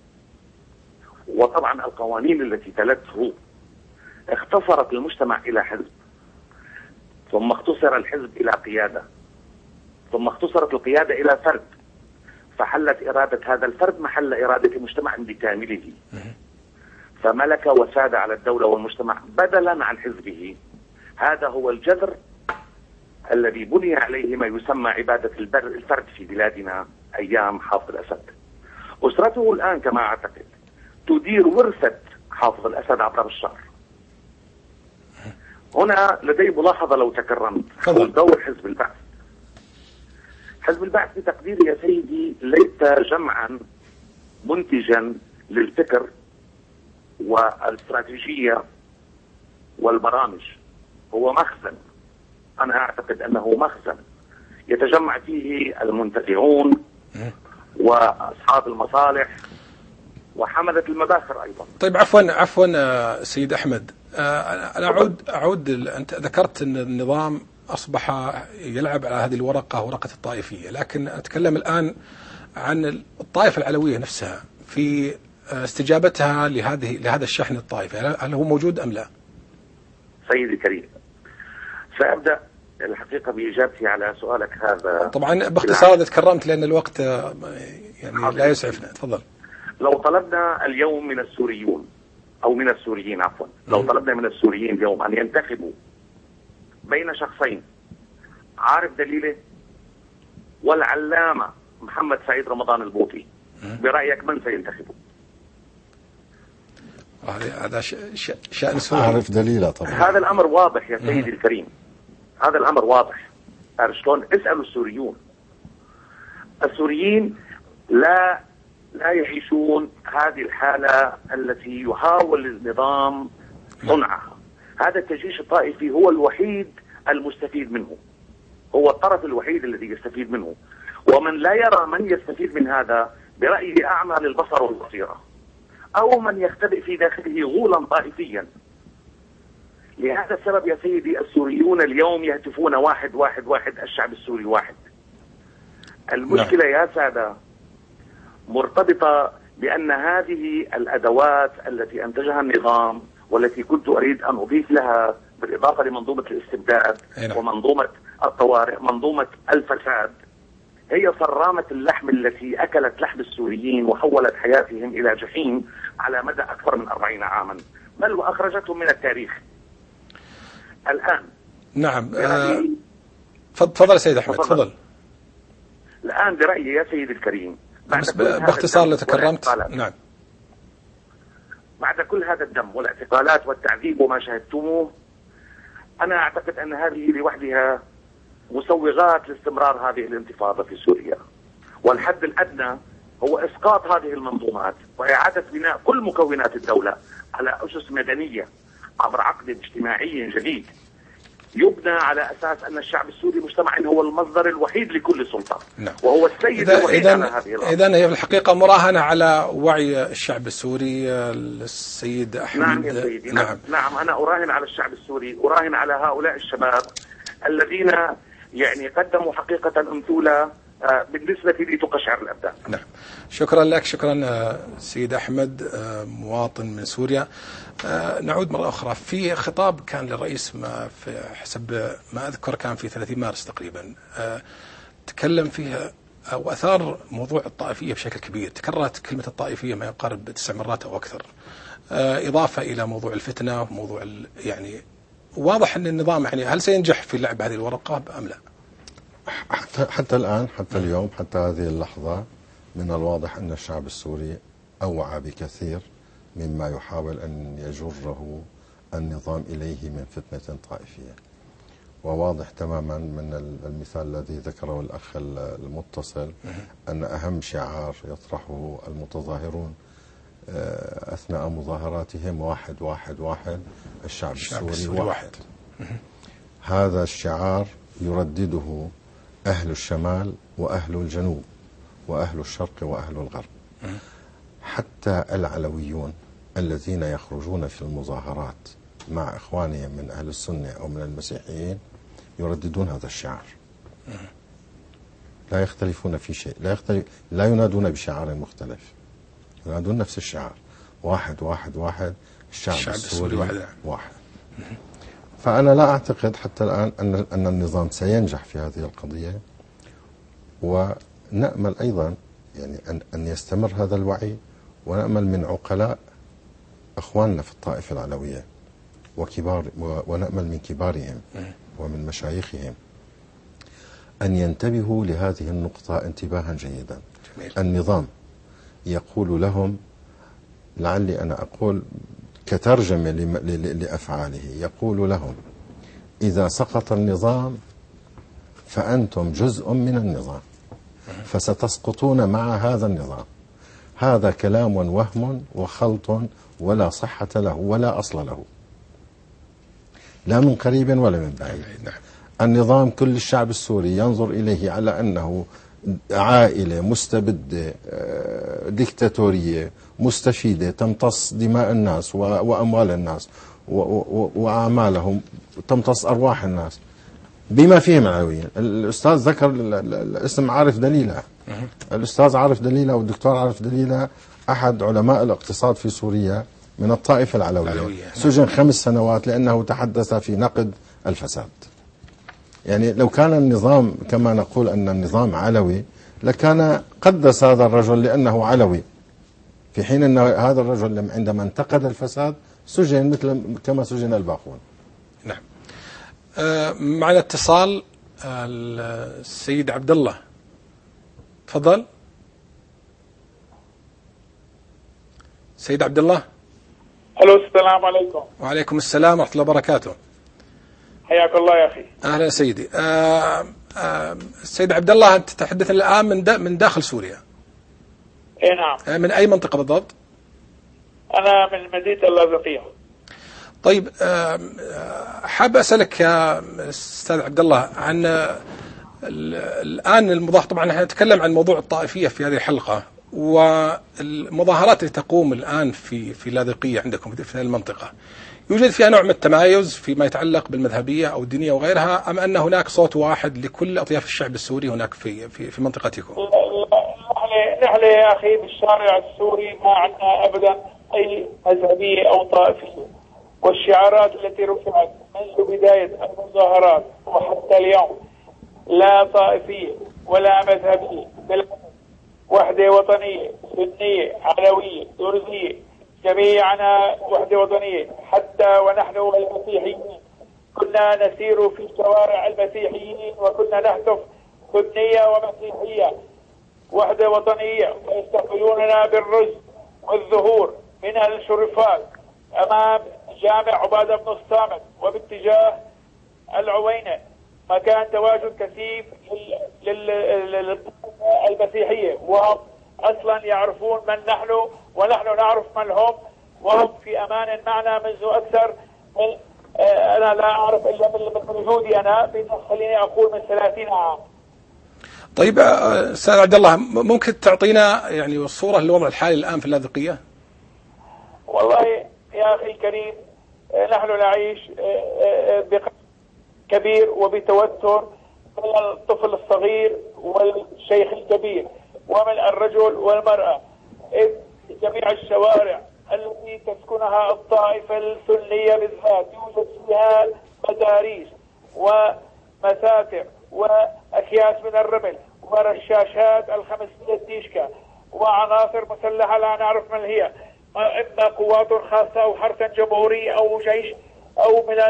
S4: وطبعا القوانين التي تلته، اختصرت المجتمع إلى حزب، ثم اختصر الحزب إلى قيادة، ثم اختصرت القيادة إلى فرد، فحلت إرادة هذا الفرد محل إرادة المجتمع بكامله. فملك وساد على الدولة والمجتمع بدلا عن حزبه. هذا هو الجذر الذي بني عليه ما يسمى عبادة البر الفرد في بلادنا أيام حافظ الأسد. أسرته الآن كما أعتقد تدير ورثة حافظ الأسد عبر بشار. هنا لدي ملاحظة لو تكرمت حول دور حزب البعث. حزب البعث بتقديري يا سيدي ليس جمعا منتجا للفكر والاستراتيجية والبرامج، هو مخزن. أنا أعتقد أنه مخزن يتجمع فيه المنتفعون وأصحاب المصالح وحملة المباخر أيضا.
S2: طيب عفوا عفوا سيد أحمد، أنا أعود أعود أنت ذكرت أن النظام أصبح يلعب على هذه الورقة، ورقة الطائفية، لكن أتكلم الآن عن الطائفة العلوية نفسها في استجابتها لهذه لهذا الشحن الطائفي، هل هو موجود أم لا؟
S4: سيدي الكريم، سأبدأ الحقيقة بإجابتي على سؤالك هذا
S2: طبعا باختصار إذا تكرمت لأن الوقت يعني لا يسعفنا. تفضل.
S4: لو طلبنا اليوم من السوريون أو من السوريين عفوا لو طلبنا من السوريين اليوم أن ينتخبوا بين شخصين، عارف دليله والعلامة محمد سعيد رمضان البوطي، برأيك من سينتخبه؟
S2: هذا شأن سوري.
S1: عارف دليله طبعا.
S4: هذا الأمر واضح يا سيدي الكريم، هذا الأمر واضح. شلون؟ اسألوا السوريون. السوريين لا لا يعيشون هذه الحالة التي يحاول النظام صنعها. هذا التجيش الطائفي هو الوحيد المستفيد منه، هو الطرف الوحيد الذي يستفيد منه، ومن لا يرى من يستفيد من هذا برأيه أعمى للبصر والبصيرة، أو من يختبئ في داخله غولا طائفيا. لهذا السبب يا سيدي السوريون اليوم يهتفون واحد واحد واحد، الشعب السوري واحد. المشكلة يا سادة مرتبطة بأن هذه الأدوات التي أنتجها النظام والتي كنت أريد أن أضيف لها بالإضافة لمنظومة الاستبداد ومنظومة الطوارئ منظومة الفساد، هي صرامة اللحم التي أكلت لحم السوريين وحولت حياتهم إلى جحيم على مدى أكثر من أربعين عاما، بل وأخرجتهم من التاريخ. الآن
S2: نعم تفضل سيد أحمد تفضل.
S4: الآن برأيي يا سيد الكريم
S2: بس باختصار لو تكرمت. نعم.
S4: بعد كل هذا الدم والاعتقالات والتعذيب وما شاهدتموه، أنا أعتقد أن هذه لوحدها مسوغات لاستمرار هذه الانتفاضة في سوريا، والحد الأدنى هو إسقاط هذه المنظومات وإعادة بناء كل مكونات الدولة على أسس مدنية عبر عقد اجتماعي جديد يبنى على أساس أن الشعب السوري مجتمع هو المصدر الوحيد لكل سلطة. نعم. وهو السيد الوحيد على هذه الأرض.
S2: إذن هي في الحقيقة مراهنة على وعي الشعب السوري. السيد أحمد.
S4: نعم يا سيدي. نعم. نعم أنا أراهن على الشعب السوري، أراهن على هؤلاء الشباب الذين يعني قدموا حقيقة أمثلة بالنسبة لي تقشعر الأبدان.
S2: نعم. شكرا لك، شكرا سيد أحمد مواطن من سوريا. نعود مرة أخرى في خطاب كان للرئيس ما في حسب ما أذكر كان في ثلاثين مارس تقريبا، تكلم فيها أو أثار موضوع الطائفية بشكل كبير، تكررت كلمة الطائفية ما يقارب تسع مرات أو أكثر، إضافة إلى موضوع الفتنة وموضوع يعني واضح أن النظام يعني هل سينجح في لعب هذه الورقة أم لا؟
S1: حتى, حتى الآن حتى اليوم حتى هذه اللحظة من الواضح أن الشعب السوري أوعى بكثير مما يحاول أن يجره النظام إليه من فتنة طائفية. وواضح تماما من المثال الذي ذكره الأخ المتصل أن أهم شعار يطرحه المتظاهرون أثناء مظاهراتهم واحد واحد واحد الشعب, الشعب السوري واحد, واحد. هذا الشعار يردده أهل الشمال وأهل الجنوب وأهل الشرق وأهل الغرب. حتى العلويون الذين يخرجون في المظاهرات مع إخوانهم من أهل السنة أو من المسيحيين يرددون هذا الشعار، لا يختلفون في شيء، لا, يختلف لا ينادون بشعار مختلف، ينادون نفس الشعار واحد واحد واحد الشعب, الشعب السوري واحد, واحد. فأنا لا أعتقد حتى الآن أن أن النظام سينجح في هذه القضية، ونأمل أيضا يعني أن أن يستمر هذا الوعي، ونأمل من عقلاء أخواننا في الطائفة العلوية وكبار ونأمل من كبارهم ومن مشايخهم أن ينتبهوا لهذه النقطة انتباها جيدا. جميل. النظام يقول لهم، لعلي أنا أقول كترجمة لأفعاله، يقول لهم إذا سقط النظام فأنتم جزء من النظام فستسقطون مع هذا النظام. هذا كلام وهم وخلط ولا صحة له ولا أصل له، لا من قريب ولا من بعيد. النظام كل الشعب السوري ينظر إليه على أنه عائلة مستبدة ديكتاتورية مستفيدة تمتص دماء الناس وأموال الناس وأعمالهم، تمتص أرواح الناس بما فيهم العلويين. الأستاذ ذكر الاسم عارف دليلة، الأستاذ عارف دليلة والدكتور عارف دليلة، أحد علماء الاقتصاد في سوريا من الطائفة العلوية، سجن خمس سنوات لأنه تحدث في نقد الفساد. يعني لو كان النظام كما نقول أن النظام علوي لكان قدس هذا الرجل لأنه علوي، في حين أن هذا الرجل عندما انتقد الفساد سجن مثل كما سجن الباقون.
S2: نعم. آه معنا اتصال آه السيد عبد الله، تفضل. سيد عبد الله.
S3: الو السلام عليكم.
S2: وعليكم السلام ورحمة الله وبركاته.
S3: حياك الله يا أخي.
S2: أهلا سيدي. آه آه السيد عبد الله، أنت تتحدث الآن من دا من داخل سوريا.
S3: اي نعم.
S2: آه من أي منطقة بالضبط؟
S3: أنا من مدينة اللاذقية.
S2: طيب، آه حاب أسألك يا أستاذ عبد الله عن الآن المظاهرات. طبعا نحن نتكلم عن موضوع الطائفية في هذه الحلقة، والمظاهرات اللي تقوم الآن في في اللاذقية عندكم في المنطقة، يوجد فيها نوع من التمايز فيما يتعلق بالمذهبية أو الدينية وغيرها، أم أن هناك صوت واحد لكل أطياف الشعب السوري هناك في في, في منطقتكم؟
S3: نحن يا أخي بالشارع السوري ما عندنا أبدا أي مذهبية أو طائفية، والشعارات التي رفعت منذ بداية المظاهرات وحتى اليوم لا طائفية ولا مذهبية، بل وحدة وطنية سنية علوية درزية، جميعنا وحدة وطنية. حتى ونحن المسيحيين كنا نسير في شوارع المسيحيين وكنا نهتف سنية ومسيحية، وحدة وطنية، ويستقبلوننا بالرز والزهور من الشرفات أمام جامع عبادة بن الصامت وباتجاه العوينة، مكان تواجد كثيف للمسيحية، وهم أصلا يعرفون من نحن ونحن نعرف من هم، وهم في أمان معنا منذ أكثر من آه أنا لا أعرف إلا من وجودي أنا، خليني أقول من ثلاثين عام.
S2: طيب أستاذ عبد الله، ممكن تعطينا يعني الصورة للوضع الحالي الآن في اللاذقية؟
S3: والله يا أخي الكريم، نحن نعيش بقلق كبير وبتوتر من الطفل الصغير والشيخ الكبير ومن الرجل والمرأة، إذ جميع الشوارع التي تسكنها الطائفة السنية بالذات يوجد فيها مداريس ومساتر وأكياس من الرمل ورشاشات الخمسمية ديشكا وعناصر مسلحة لا نعرف من هي، إما قوات خاصة أو حرس جمهوري أو جيش أو من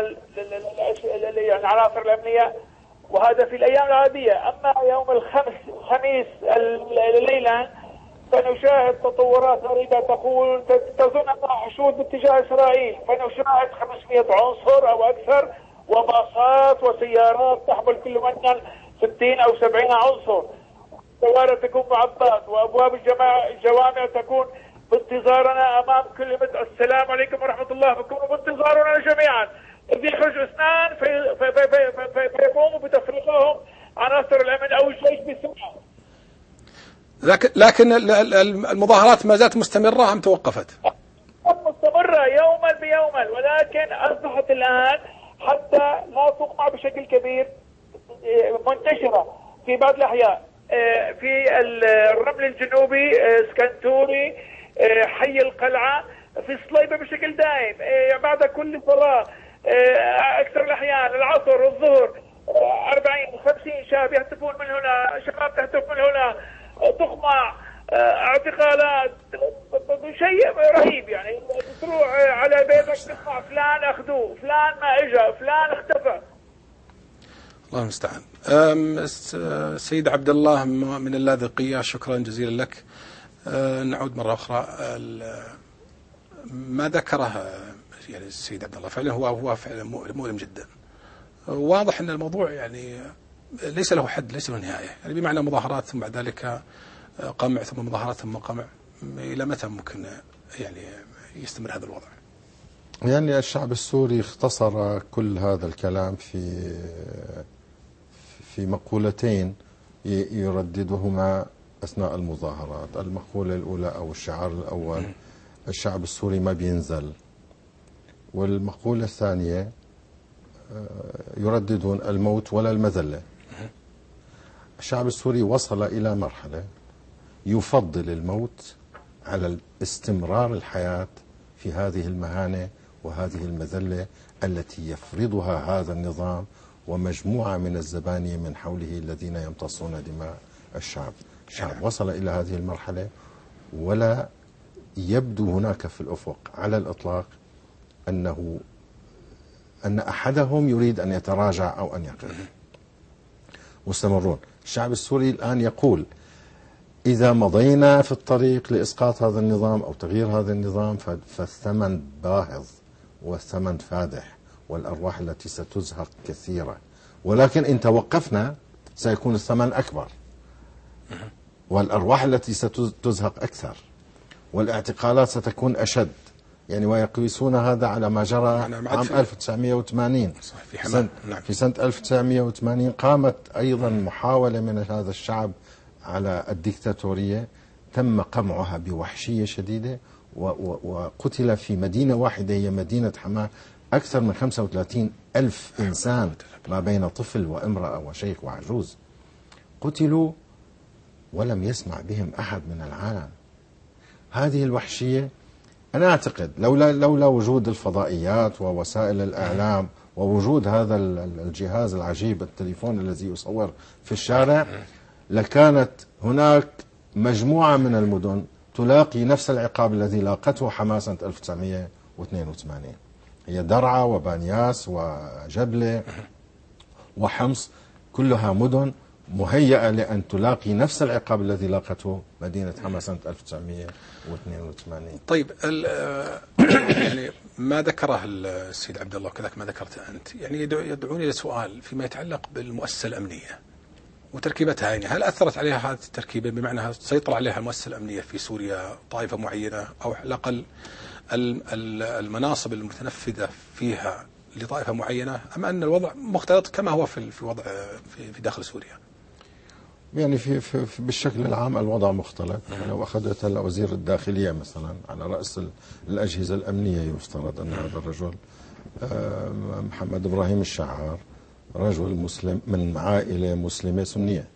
S3: العناصر الأمنية، وهذا في الأيام العادية. أما يوم الخمس الخميس الليلة سنشاهد تطورات غريبة تقول تظن أنها حشود باتجاه إسرائيل، فنشاهد خمسمائة عنصر أو أكثر وباصات وسيارات تحمل كل منها ستين أو سبعين عنصر، الشوارع تكون معبات وأبواب الجماعة الجوامع تكون بانتظارنا أمام كل مدعو السلام عليكم ورحمة الله، فكونوا بانتظارنا جميعا. إذ يخرج اثنان في في في في في فيقوموا بتفريقهم عناصر الأمن أو الجيش بسرعة.
S2: لكن لكن المظاهرات ما زالت مستمرة أم توقفت؟
S3: مستمرة يوما بيوما، ولكن أصبحت الآن حتى لا تقع بشكل كبير، منتشرة في بعض الأحياء، في الرمل الجنوبي اسكندوري حي القلعة في صليبة بشكل دائم بعد كل صلاة، أكثر الأحيان العصر والظهر أربعين خمسين شاب يهتفون من هنا، شباب تهتف من هنا، تقمع اعتقالات، شيء رهيب يعني
S5: تروح على بيتك تسمع فلان اخذوه، فلان ما اجى، فلان اختفى.
S2: الله المستعان. السيد عبد الله من اللاذقية، شكرا جزيلا لك. نعود مرة أخرى. ما ذكره يعني السيد عبد الله فعلا هو هو فعلا مؤلم جدا. واضح أن الموضوع يعني ليس له حد، ليس له نهاية، يعني بمعنى مظاهرات ثم بعد ذلك قمع ثم مظاهرات ثم قمع. إلى متى ممكن يعني يستمر هذا الوضع؟
S1: يعني الشعب السوري اختصر كل هذا الكلام في في مقولتين يرددهما أثناء المظاهرات. المقولة الأولى أو الشعار الأول: الشعب السوري ما بينزل. والمقولة الثانية يرددون: الموت ولا المذلة. الشعب السوري وصل إلى مرحلة يفضل الموت على استمرار الحياة في هذه المهانة وهذه المذلة التي يفرضها هذا النظام ومجموعة من الزبانية من حوله الذين يمتصون دماء الشعب. الشعب وصل إلى هذه المرحلة، ولا يبدو هناك في الأفق على الإطلاق أنه أن أحدهم يريد أن يتراجع أو أن يقف. مستمرون. الشعب السوري الآن يقول: إذا مضينا في الطريق لإسقاط هذا النظام أو تغيير هذا النظام فالثمن باهظ والثمن فادح والأرواح التي ستزهق كثيرة، ولكن إن توقفنا سيكون الثمن أكبر والأرواح التي ستزهق أكثر والاعتقالات ستكون أشد. يعني ويقيسون هذا على ما جرى عام ألف وتسعمئة وثمانين. في سنة, في سنة ألف وتسعمئة وثمانين قامت أيضا محاولة من هذا الشعب على الديكتاتورية، تم قمعها بوحشية شديدة، وقتل في مدينة واحدة هي مدينة حماة أكثر من خمسة وثلاثين ألف إنسان، ما بين طفل وامرأة وشيخ وعجوز، قتلوا ولم يسمع بهم أحد من العالم. هذه الوحشية أنا أعتقد لولا لولا وجود الفضائيات ووسائل الإعلام ووجود هذا الجهاز العجيب التليفون الذي يصور في الشارع، لكانت هناك مجموعة من المدن تلاقي نفس العقاب الذي لاقته حماة سنة ألف وتسعمئة واثنين وثمانين. هي درعا وبانياس وجبلة وحمص كلها مدن مهيئة لأن تلاقي نفس العقاب الذي لاقته مدينة حماة سنة ألف وتسعمئة واثنين وثمانين.
S2: طيب يعني ما ذكره السيد عبد الله وكذلك ما ذكرت أنت، يعني يدعوني إلى سؤال فيما يتعلق بالمؤسسة الأمنية وتركيبتها. يعني هل أثرت عليها هذه التركيبة، بمعنى سيطر عليها المؤسسة الأمنية في سوريا طائفة معينة، أو على الأقل المناصب المتنفذة فيها لطائفة معينة، أم أن الوضع مختلط كما هو في الوضع في داخل سوريا؟
S1: يعني في, في, في بالشكل العام الوضع مختلط. لو أخذت هلا وزير الداخلية مثلا على رأس الأجهزة الأمنية، يفترض أن هذا الرجل محمد إبراهيم الشعار رجل مسلم من عائلة مسلمة سنية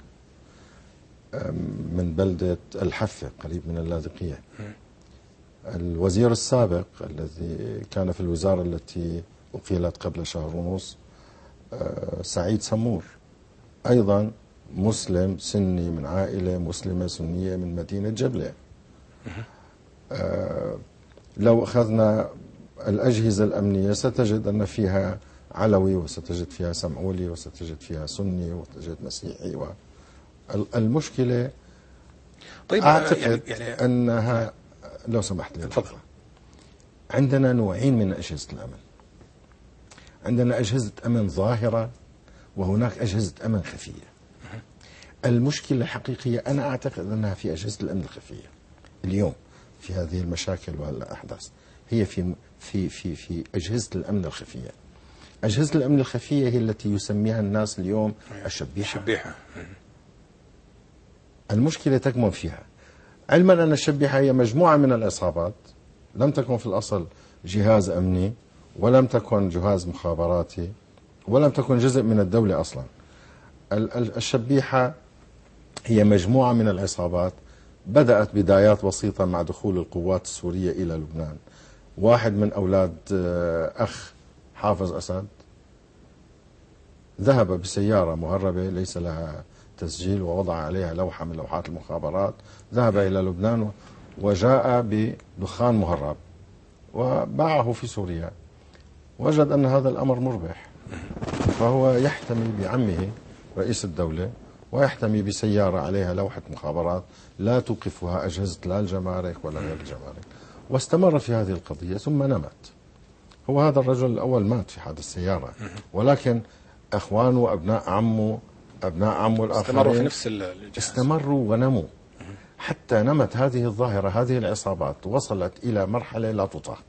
S1: من بلدة الحفة قريب من اللاذقية. الوزير السابق الذي كان في الوزارة التي أقيلت قبل شهر ونص سعيد سمور أيضا مسلم سني من عائلة مسلمة سنية من مدينة جبلة. لو أخذنا الأجهزة الأمنية ستجد أن فيها علوي، وستجد فيها سمعولي، وستجد فيها سني، وستجد مسيحي. المشكلة طيب أعتقد يعني يعني أنها لو سمحت لي
S2: تفضل.
S1: عندنا نوعين من أجهزة الأمن. عندنا أجهزة أمن ظاهرة وهناك أجهزة أمن خفية. المشكلة الحقيقية أنا أعتقد أنها في أجهزة الأمن الخفية اليوم في هذه المشاكل والأحداث، هي في في في في أجهزة الأمن الخفية. أجهزة الأمن الخفية هي التي يسميها الناس اليوم الشبيحة.
S2: الشبيحة.
S1: المشكلة تكمن فيها، علما أن الشبيحة هي مجموعة من العصابات لم تكن في الأصل جهاز أمني، ولم تكن جهاز مخابراتي، ولم تكن جزء من الدولة أصلا. الشبيحة هي مجموعة من العصابات بدأت بدايات بسيطة مع دخول القوات السورية إلى لبنان. واحد من أولاد أخ حافظ أسد ذهب بسيارة مهربة ليس لها تسجيل ووضع عليها لوحة من لوحات المخابرات، ذهب إلى لبنان وجاء بدخان مهرب وباعه في سوريا، وجد أن هذا الأمر مربح، فهو يحتمي بعمه رئيس الدولة، ويحتمي بسيارة عليها لوحة مخابرات لا توقفها أجهزة لا الجمارك ولا غير الجمارك، واستمر في هذه القضية ثم نمت. هو هذا الرجل الأول مات في حادث السيارة، ولكن أخوانه وأبناء عمه أبناء عمه الآخرين
S2: استمروا في نفس الجهاز،
S1: استمروا ونموا حتى نمت هذه الظاهرة. هذه العصابات وصلت إلى مرحلة لا تطاق،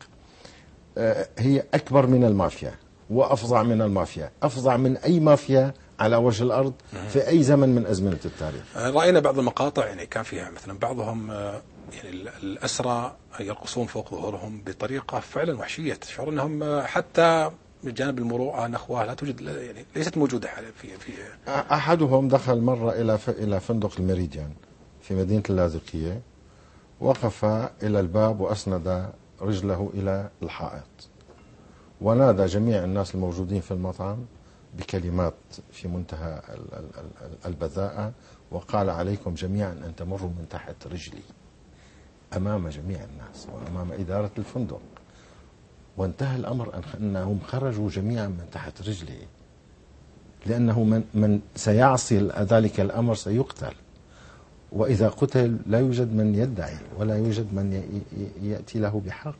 S1: هي أكبر من المافيا وأفظع من المافيا، أفظع من أي مافيا على وجه الأرض في أي زمن من أزمنة التاريخ.
S2: رأينا بعض المقاطع يعني كان فيها مثلا بعضهم يعني الأسرى يرقصون فوق ظهورهم بطريقة فعلا وحشية، تشعر أنهم حتى من جانب المروءة نخوة لا توجد، يعني ليست موجودة في في
S1: أحدهم دخل مرة إلى إلى فندق الميريديان في مدينة اللاذقية، وقف إلى الباب وأسند رجله إلى الحائط، ونادى جميع الناس الموجودين في المطعم بكلمات في منتهى البذاءة، وقال: عليكم جميعا أن تمروا من تحت رجلي، أمام جميع الناس وأمام إدارة الفندق. وانتهى الأمر أنهم خرجوا جميعا من تحت رجلي، لأنه من, من سيعصي ذلك الأمر سيقتل، وإذا قتل لا يوجد من يدعي ولا يوجد من يأتي له بحق.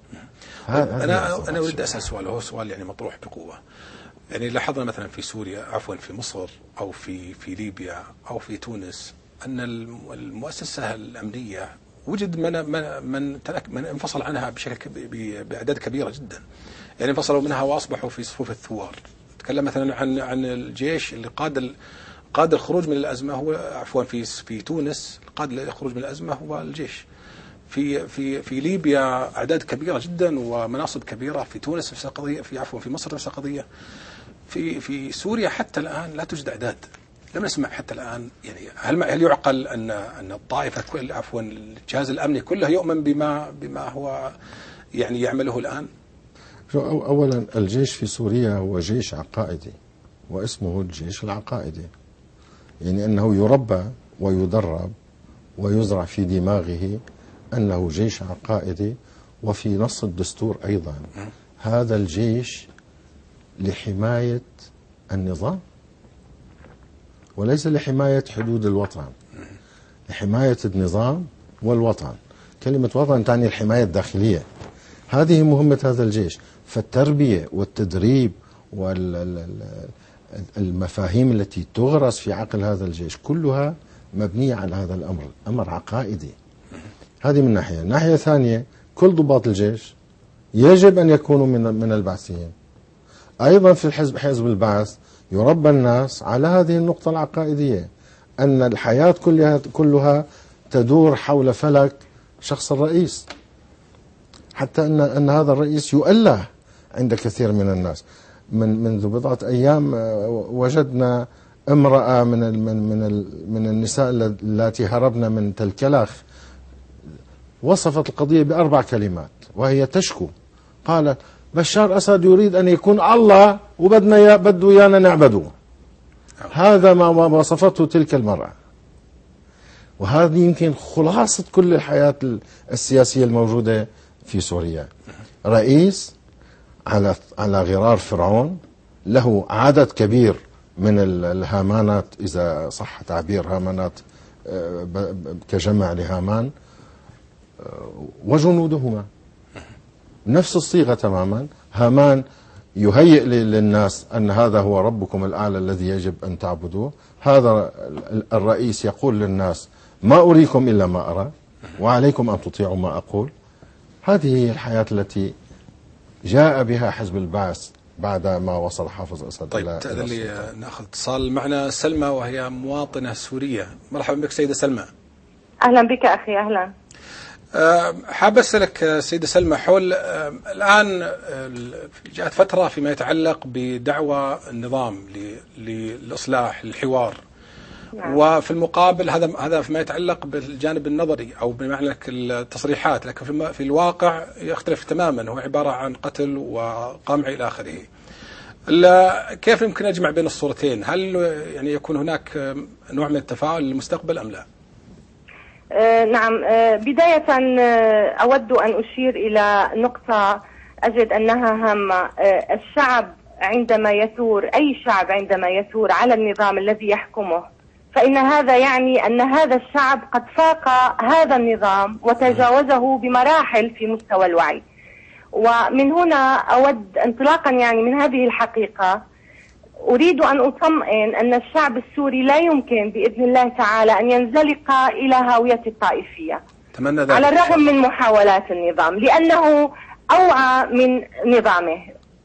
S2: أنا أنا أريد أسأل سؤال، وهو سؤال يعني مطروح بقوة. يعني لاحظنا مثلا في سوريا، عفوا في مصر أو في في ليبيا أو في تونس، أن المؤسسة الأمنية وجد من من من, من انفصل عنها بشكل بأعداد كبيرة جدا، يعني انفصلوا منها وأصبحوا في صفوف الثوار. تكلم مثلا عن عن الجيش اللي قاد قاد الخروج من الأزمة، هو عفوا في في تونس قاد الخروج من الأزمة هو الجيش. في في في ليبيا أعداد كبيرة جدا ومناصب كبيرة، في تونس نفس القضية، في عفوا في مصر نفس القضية. في في سوريا حتى الآن لا توجد أعداد، لم نسمع حتى الآن. يعني هل هل يعقل أن أن الطائفة كل عفوا الجهاز الأمني كله يؤمن بما بما هو يعني يعمله الآن؟
S1: أولا الجيش في سوريا هو جيش عقائدي، واسمه الجيش العقائدي، يعني أنه يربى ويدرب ويزرع في دماغه أنه جيش عقائدي. وفي نص الدستور أيضا هذا الجيش لحماية النظام وليس لحماية حدود الوطن، لحماية النظام والوطن. كلمة وطن تعني الحماية الداخلية، هذه مهمة هذا الجيش. فالتربية والتدريب والمفاهيم التي تغرس في عقل هذا الجيش كلها مبنية على هذا الأمر، أمر عقائدي. هذه من ناحية. ناحية ثانية، كل ضباط الجيش يجب أن يكونوا من من البعثيين. أيضا في الحزب حزب البعث يربى الناس على هذه النقطة العقائدية، أن الحياة كلها كلها تدور حول فلك شخص الرئيس، حتى أن أن هذا الرئيس يؤله عند كثير من الناس. من منذ بضعة أيام وجدنا امرأة من من من من النساء اللاتي هربن من تلكلاخ وصفت القضية بأربع كلمات وهي تشكو، قالت: بشار أسد يريد أن يكون الله وبدنا بده إيانا نعبده. هذا ما وصفته تلك المرأة، وهذه يمكن خلاصة كل الحياة السياسية الموجودة في سوريا. رئيس على على غرار فرعون، له عدد كبير من الهامانات، إذا صح تعبير هامانات كجمع لهامان، وجنودهما نفس الصيغة تماما. هامان يهيئ للناس أن هذا هو ربكم الأعلى الذي يجب أن تعبدوه. هذا الرئيس يقول للناس: ما أريكم إلا ما أرى وعليكم أن تطيعوا ما أقول. هذه هي الحياة التي جاء بها حزب البعث بعد ما وصل حافظ أسد.
S2: طيب تأذن لي نأخذ اتصال معنا سلمى، وهي مواطنة سورية. مرحبا بك سيدة سلمى.
S6: أهلا بك أخي. أهلا.
S2: حاب أسألك سيدة سلمى حول الآن جاءت فترة فيما يتعلق بدعوى النظام للإصلاح للحوار، نعم. وفي المقابل هذا هذا فيما يتعلق بالجانب النظري أو بمعنى التصريحات، لكن في الواقع يختلف تماما، هو عبارة عن قتل وقمع إلى آخره. كيف يمكن أجمع بين الصورتين؟ هل يعني يكون هناك نوع من التفاؤل للمستقبل أم لا؟
S6: آه نعم. آه بداية آه أود أن أشير إلى نقطة أجد أنها هامة. آه الشعب عندما يثور، أي شعب عندما يثور على النظام الذي يحكمه، فإن هذا يعني أن هذا الشعب قد فاق هذا النظام وتجاوزه بمراحل في مستوى الوعي. ومن هنا أود انطلاقا يعني من هذه الحقيقة أريد أن أطمئن أن الشعب السوري لا يمكن بإذن الله تعالى أن ينزلق إلى هاوية الطائفية على الرغم من محاولات النظام، لأنه أوعى من نظامه.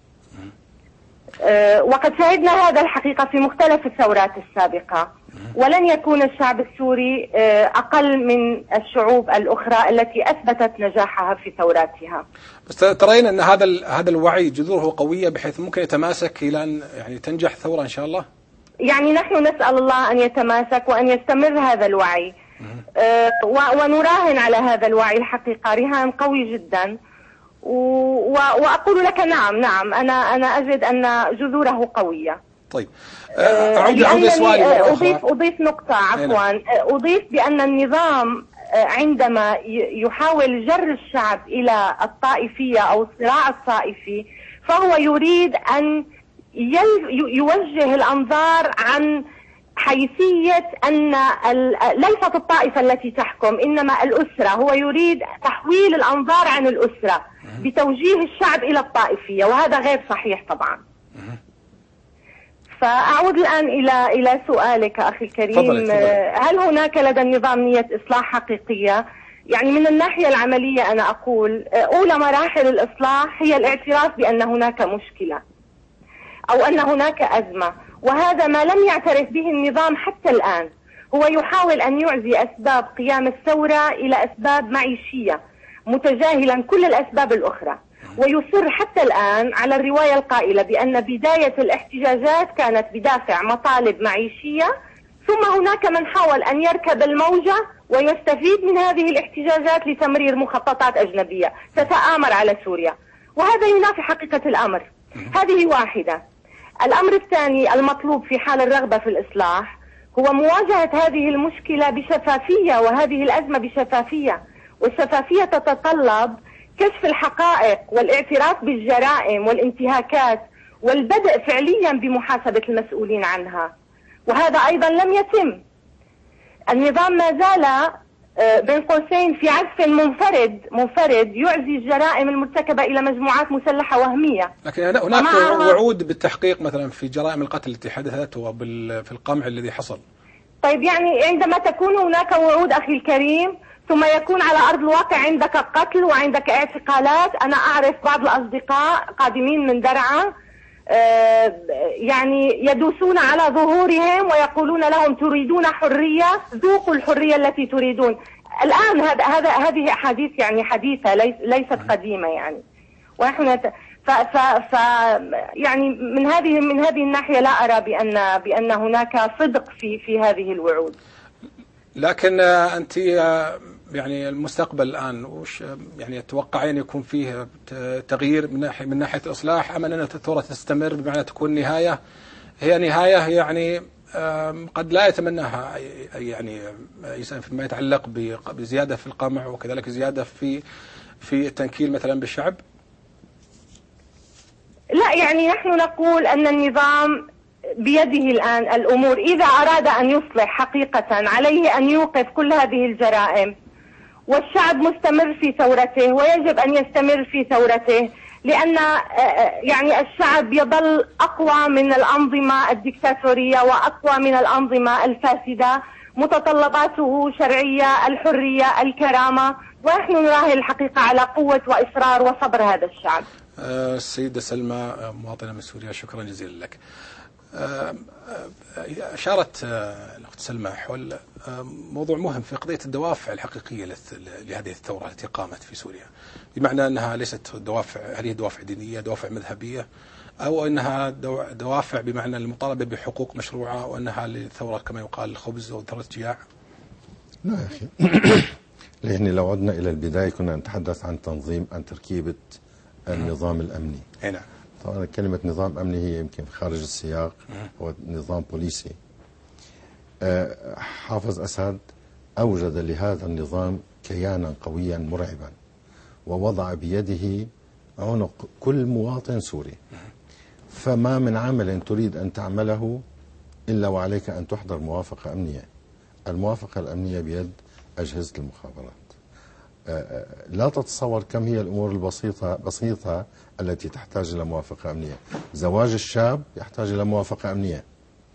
S6: أه وقد شاهدنا هذا الحقيقة في مختلف الثورات السابقة، ولن يكون الشعب السوري أه أقل من الشعوب الأخرى التي أثبتت نجاحها في ثوراتها.
S2: بس ترين أن هذا هذا الوعي جذوره قوية بحيث ممكن يتماسك إلى أن يعني تنجح الثورة إن شاء الله؟ يعني
S6: نحن نسأل الله أن يتماسك وأن يستمر هذا الوعي، أه ونراهن على هذا الوعي الحقيقة رهان قوي جدا. وأقول لك نعم نعم أنا أنا أجد أن جذوره قوية.
S2: طيب أعود أعود سؤالي
S6: أضيف أضيف نقطة عفوا أضيف بأن النظام عندما يحاول جر الشعب إلى الطائفية أو الصراع الطائفي فهو يريد أن يوجه الأنظار عن حيثية أن ليست الطائفة التي تحكم إنما الأسرة. هو يريد تحويل الأنظار عن الأسرة بتوجيه الشعب إلى الطائفية، وهذا غير صحيح طبعا. فأعود الآن إلى إلى سؤالك أخي الكريم.
S2: فضلت فضلت.
S6: هل هناك لدى النظام نية إصلاح حقيقية؟ يعني من الناحية العملية أنا أقول أولى مراحل الإصلاح هي الاعتراف بأن هناك مشكلة أو أن هناك أزمة، وهذا ما لم يعترف به النظام حتى الآن. هو يحاول أن يعزي أسباب قيام الثورة إلى أسباب معيشية متجاهلا كل الأسباب الأخرى، ويصر حتى الآن على الرواية القائلة بأن بداية الاحتجاجات كانت بدافع مطالب معيشية، ثم هناك من حاول أن يركب الموجة ويستفيد من هذه الاحتجاجات لتمرير مخططات أجنبية تتآمر على سوريا، وهذا ينافي حقيقة الأمر. هذه واحدة. الأمر الثاني المطلوب في حال الرغبة في الإصلاح هو مواجهة هذه المشكلة بشفافية وهذه الأزمة بشفافية، والشفافية تتطلب كشف الحقائق والاعتراف بالجرائم والانتهاكات والبدء فعليا بمحاسبة المسؤولين عنها، وهذا أيضا لم يتم. النظام ما زال بين قوسين في عزف منفرد منفرد يعزي الجرائم المرتكبة إلى مجموعات مسلحة وهمية.
S2: لكن هناك وعود بالتحقيق مثلا في جرائم القتل التي حدثت وفي القمع الذي حصل.
S6: طيب يعني عندما تكون هناك وعود أخي الكريم ثم يكون على أرض الواقع عندك قتل وعندك اعتقالات. أنا أعرف بعض الأصدقاء قادمين من درعا يعني يدوسون على ظهورهم ويقولون لهم تريدون حرية، ذوقوا الحرية التي تريدون. الآن هذا هذا هذه أحاديث يعني حديثة ليست قديمة يعني. ونحن ف ف ف يعني من هذه من هذه الناحية لا أرى بأن بأن هناك صدق في في هذه الوعود.
S2: لكن أنت يعني المستقبل الآن وش يعني تتوقعين يكون فيه تغيير من ناحية من ناحية الإصلاح، أم أن الثورة تستمر بمعنى تكون نهاية هي نهاية يعني قد لا يتمناها يعني فيما يتعلق بزيادة في القمع وكذلك زيادة في في التنكيل مثلا بالشعب؟
S6: لا يعني نحن نقول أن النظام بيده الآن الأمور، إذا أراد أن يصلح حقيقة عليه أن يوقف كل هذه الجرائم، والشعب مستمر في ثورته ويجب أن يستمر في ثورته، لأن يعني الشعب يظل أقوى من الأنظمة الدكتاتورية وأقوى من الأنظمة الفاسدة، متطلباته شرعية، الحرية، الكرامة، ونحن نراهن الحقيقة على قوة وإصرار وصبر هذا الشعب.
S2: السيدة سلمى مواطنة من سوريا، شكرا جزيلا لك. أشارت الأخت سلمى حول موضوع مهم في قضية الدوافع الحقيقية لهذه الثورة التي قامت في سوريا، بمعنى أنها ليست دوافع، هل هي دوافع دينية، دوافع مذهبية، أو أنها دوافع بمعنى المطالبة بحقوق مشروعة، وأنها للثورة كما يقال الخبز أو ثورة جياع؟
S1: لا يا أخي لأن لو عدنا إلى البداية كنا نتحدث عن تنظيم عن تركيبة النظام الأمني.
S2: نعم.
S1: طبعا كلمة نظام أمني هي يمكن خارج السياق، هو نظام بوليسي. حافظ أسد أوجد لهذا النظام كيانا قويا مرعبا، ووضع بيده عنق كل مواطن سوري. فما من عمل تريد أن تعمله إلا وعليك أن تحضر موافقة أمنية. الموافقة الأمنية بيد أجهزة المخابرات. لا تتصور كم هي الأمور البسيطة بسيطة التي تحتاج إلى موافقة أمنية. زواج الشاب يحتاج إلى موافقة أمنية.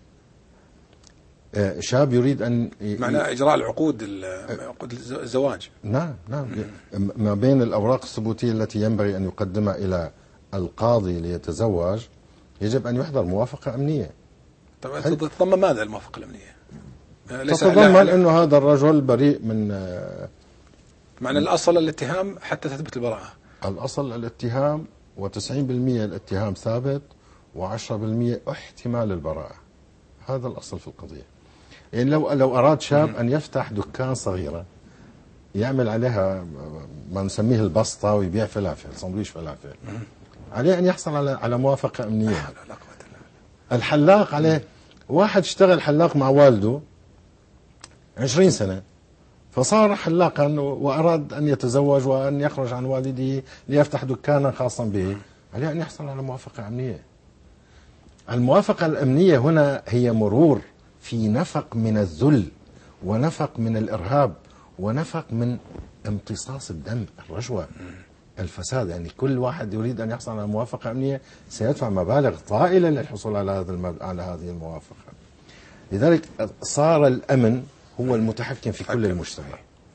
S1: شاب يريد أن
S2: معنى إجراء العقود عقود الزواج.
S1: نعم نعم ما بين الأوراق الثبوتية التي ينبغي أن يقدمها إلى القاضي ليتزوج يجب أن يحضر موافقة أمنية.
S2: طبعا تتضمن ماذا الموافقة الأمنية؟
S1: تتضمن أنه هذا الرجل بريء من
S2: معنى الأصل الاتهام حتى تثبت البراءة.
S1: الأصل الاتهام وتسعين بالمئة الاتهام ثابت وعشرة بالمئة احتمال البراءة. هذا الأصل في القضية. يعني لو لو أراد شاب أن يفتح دكان صغيرة يعمل عليها ما نسميه البسطة ويبيع فلافل سندويش فلافل، عليه أن يحصل على على موافقة أمنية. الحلاق عليه، واحد اشتغل حلاق مع والده عشرين سنة فصار حلاقا وأراد أن يتزوج وأن يخرج عن والده ليفتح دكانا خاصا به، عليه أن يحصل على موافقة أمنية. الموافقة الأمنية هنا هي مرور في نفق من الذل ونفق من الإرهاب ونفق من امتصاص الدم، الرشوة، الفساد. يعني كل واحد يريد أن يحصل على موافقة أمنية سيدفع مبالغ طائلة للحصول على هذا على هذه الموافقة. لذلك صار الأمن هو المتحكم في كل المجتمع.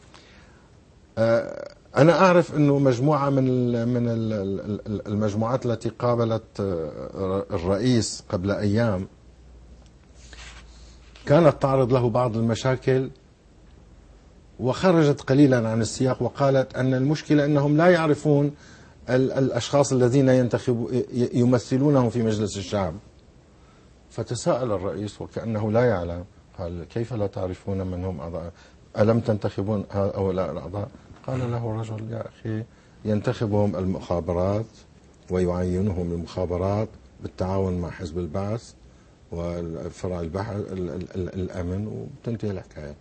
S1: أنا أعرف أنه مجموعة من من المجموعات التي قابلت الرئيس قبل أيام كانت تعرض له بعض المشاكل وخرجت قليلا عن السياق وقالت أن المشكلة أنهم لا يعرفون الأشخاص الذين ينتخبوا يمثلونهم في مجلس الشعب. فتساءل الرئيس وكأنه لا يعلم، قال كيف لا تعرفون من هم أعضاء؟ ألم تنتخبون هؤلاء الأعضاء؟ قال له الرجل يا أخي ينتخبهم المخابرات ويعينهم المخابرات بالتعاون مع حزب البعث والفرع البحث الأمن وتنتهي الحكاية.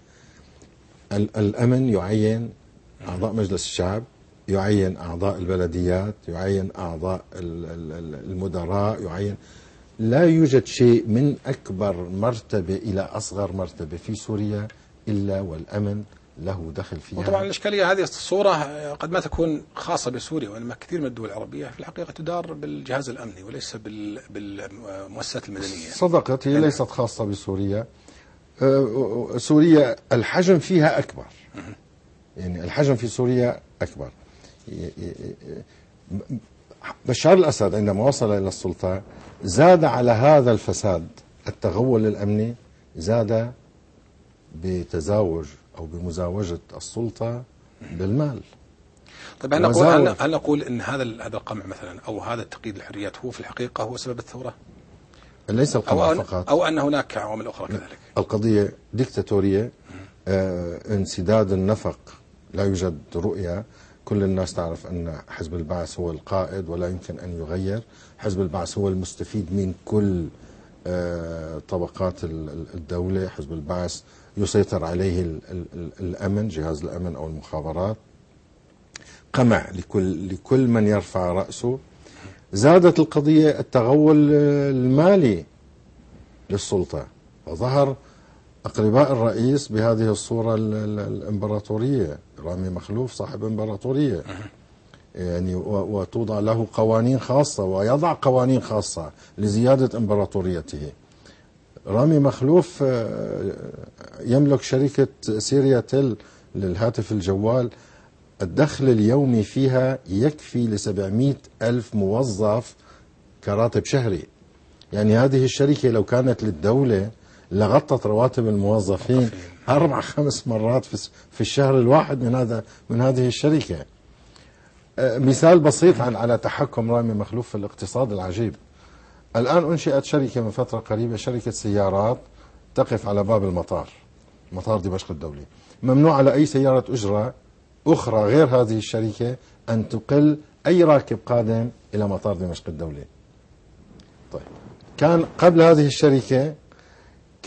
S1: الأمن يعين أعضاء مجلس الشعب، يعين أعضاء البلديات، يعين أعضاء المدراء، يعين. لا يوجد شيء من أكبر مرتبة إلى أصغر مرتبة في سوريا إلا والأمن له دخل فيها.
S2: وطبعا الإشكالية هذه الصورة قد ما تكون خاصة بسوريا، وإنما كثير من الدول العربية في الحقيقة تدار بالجهاز الأمني وليس بالمؤسسات المدنية.
S1: صدقت، هي ليست خاصة بسوريا. سوريا الحجم فيها أكبر، يعني الحجم في سوريا أكبر. بشار الأسد عندما وصل إلى السلطة زاد على هذا الفساد التغول الأمني، زاد بتزاوج أو بمزاوجة السلطة بالمال.
S2: طيب هل نقول هل, هل نقول ان هذا هذا القمع مثلا او هذا التقييد الحريات هو في الحقيقة هو سبب الثورة؟
S1: ليس القمع
S2: أو
S1: فقط،
S2: أو أن هناك عوامل أخرى كذلك.
S1: القضية ديكتاتورية، آه انسداد النفق، لا يوجد رؤية. كل الناس تعرف أن حزب البعث هو القائد ولا يمكن أن يغير. حزب البعث هو المستفيد من كل آه طبقات الدولة. حزب البعث يسيطر عليه الأمن، جهاز الأمن أو المخابرات. قمع لكل لكل من يرفع رأسه. زادت القضية التغول المالي للسلطة، وظهر أقرباء الرئيس بهذه الصورة الإمبراطورية. رامي مخلوف صاحب إمبراطورية، يعني وتوضع له قوانين خاصة ويضع قوانين خاصة لزيادة إمبراطوريته. رامي مخلوف يملك شركة سيريا تل للهاتف الجوال، الدخل اليومي فيها يكفي لسبعمائة ألف موظف كراتب شهري. يعني هذه الشركة لو كانت للدولة لغطت رواتب الموظفين أربع خمس مرات في الشهر الواحد من هذا من هذه الشركة. مثال بسيط عن على تحكم رامي مخلوف في الاقتصاد العجيب. الآن أنشئت شركة من فترة قريبة، شركة سيارات تقف على باب المطار، مطار دمشق الدولي. ممنوع على أي سيارة أجرة أخرى غير هذه الشركة أن تقل أي راكب قادم إلى مطار دمشق الدولي. طيب، كان قبل هذه الشركة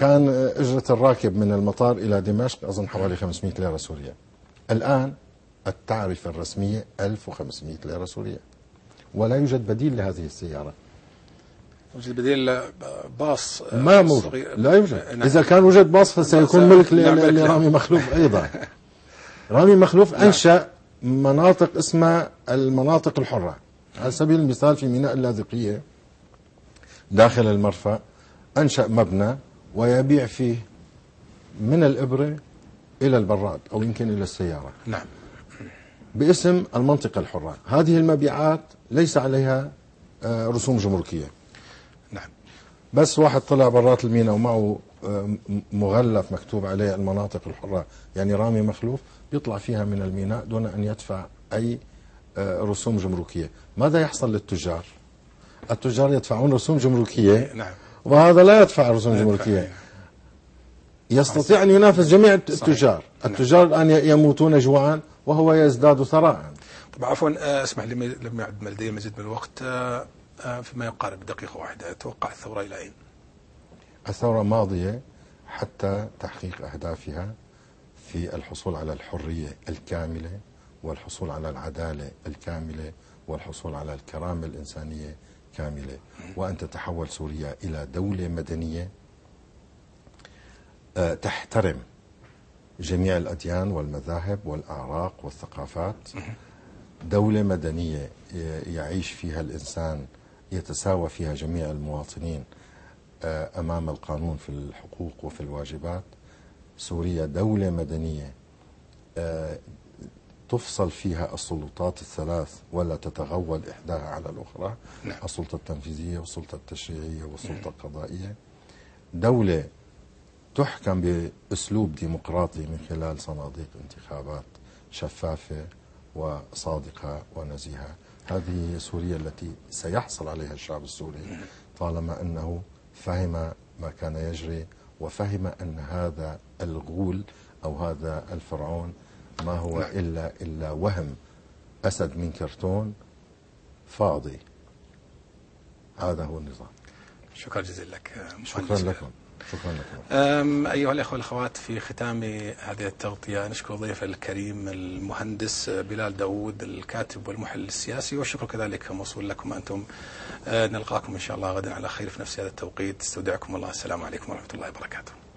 S1: كان أجرة الراكب من المطار إلى دمشق أظن حوالي خمسمائة ليرة سورية. الآن التعرفة الرسمية ألف وخمسمائة ليرة سورية، ولا يوجد بديل لهذه السيارة.
S2: يوجد بديل باص
S1: ما موجود، لا يوجد. إذا كان وجد باص فسيكون ملك لرامي مخلوف أيضا. رامي مخلوف أنشأ مناطق اسمها المناطق الحرة. على سبيل المثال في ميناء اللاذقية داخل المرفأ أنشأ مبنى ويبيع فيه من الإبرة إلى البراد أو يمكن إلى السيارة.
S2: نعم.
S1: باسم المنطقة الحرة. هذه المبيعات ليس عليها رسوم جمركية.
S2: نعم.
S1: بس واحد طلع برات الميناء ومعه مغلف مكتوب عليه المناطق الحرة، يعني رامي مخلوف، بيطلع فيها من الميناء دون أن يدفع أي رسوم جمركية. ماذا يحصل للتجار؟ التجار يدفعون رسوم جمركية.
S2: نعم.
S1: وهذا لا يدفع رسوم جمركية. يستطيع أن ينافس جميع التجار. التجار الآن يموتون جوعا وهو يزداد ثراء.
S2: طبعا عفوا اسمح لي لم يعد لدي مزيد من الوقت، فيما يقارب دقيقة واحدة، توقع الثورة إلى أين؟
S1: الثورة ماضية حتى تحقيق أهدافها في الحصول على الحرية الكاملة والحصول على العدالة الكاملة والحصول على الكرامة الإنسانية كاملة، وأن تتحول سوريا إلى دولة مدنية تحترم جميع الأديان والمذاهب والأعراق والثقافات، دولة مدنية يعيش فيها الإنسان يتساوى فيها جميع المواطنين أمام القانون في الحقوق وفي الواجبات. سوريا دولة مدنية تفصل فيها السلطات الثلاث ولا تتغول إحداها على الأخرى.
S2: نعم.
S1: السلطة التنفيذية والسلطة التشريعية والسلطة القضائية. دولة تحكم بأسلوب ديمقراطي من خلال صناديق انتخابات شفافة وصادقة ونزيهة. هذه سوريا التي سيحصل عليها الشعب السوري طالما أنه فهم ما كان يجري، وفهم أن هذا الغول أو هذا الفرعون ما هو إلا إلا وهم أسد من كرتون فاضي. هذا هو النظام.
S2: شكرا جزيلا لك.
S1: شكرا لكم. شكرا لكم.
S2: أيها الأخوة والأخوات، في ختام هذه التغطية نشكر ضيف الكريم المهندس بلال داود الكاتب والمحلل السياسي، والشكر كذلك موصول لكم أنتم. نلقاكم إن شاء الله غدا على خير في نفس هذا التوقيت. استودعكم الله. السلام عليكم ورحمة الله وبركاته.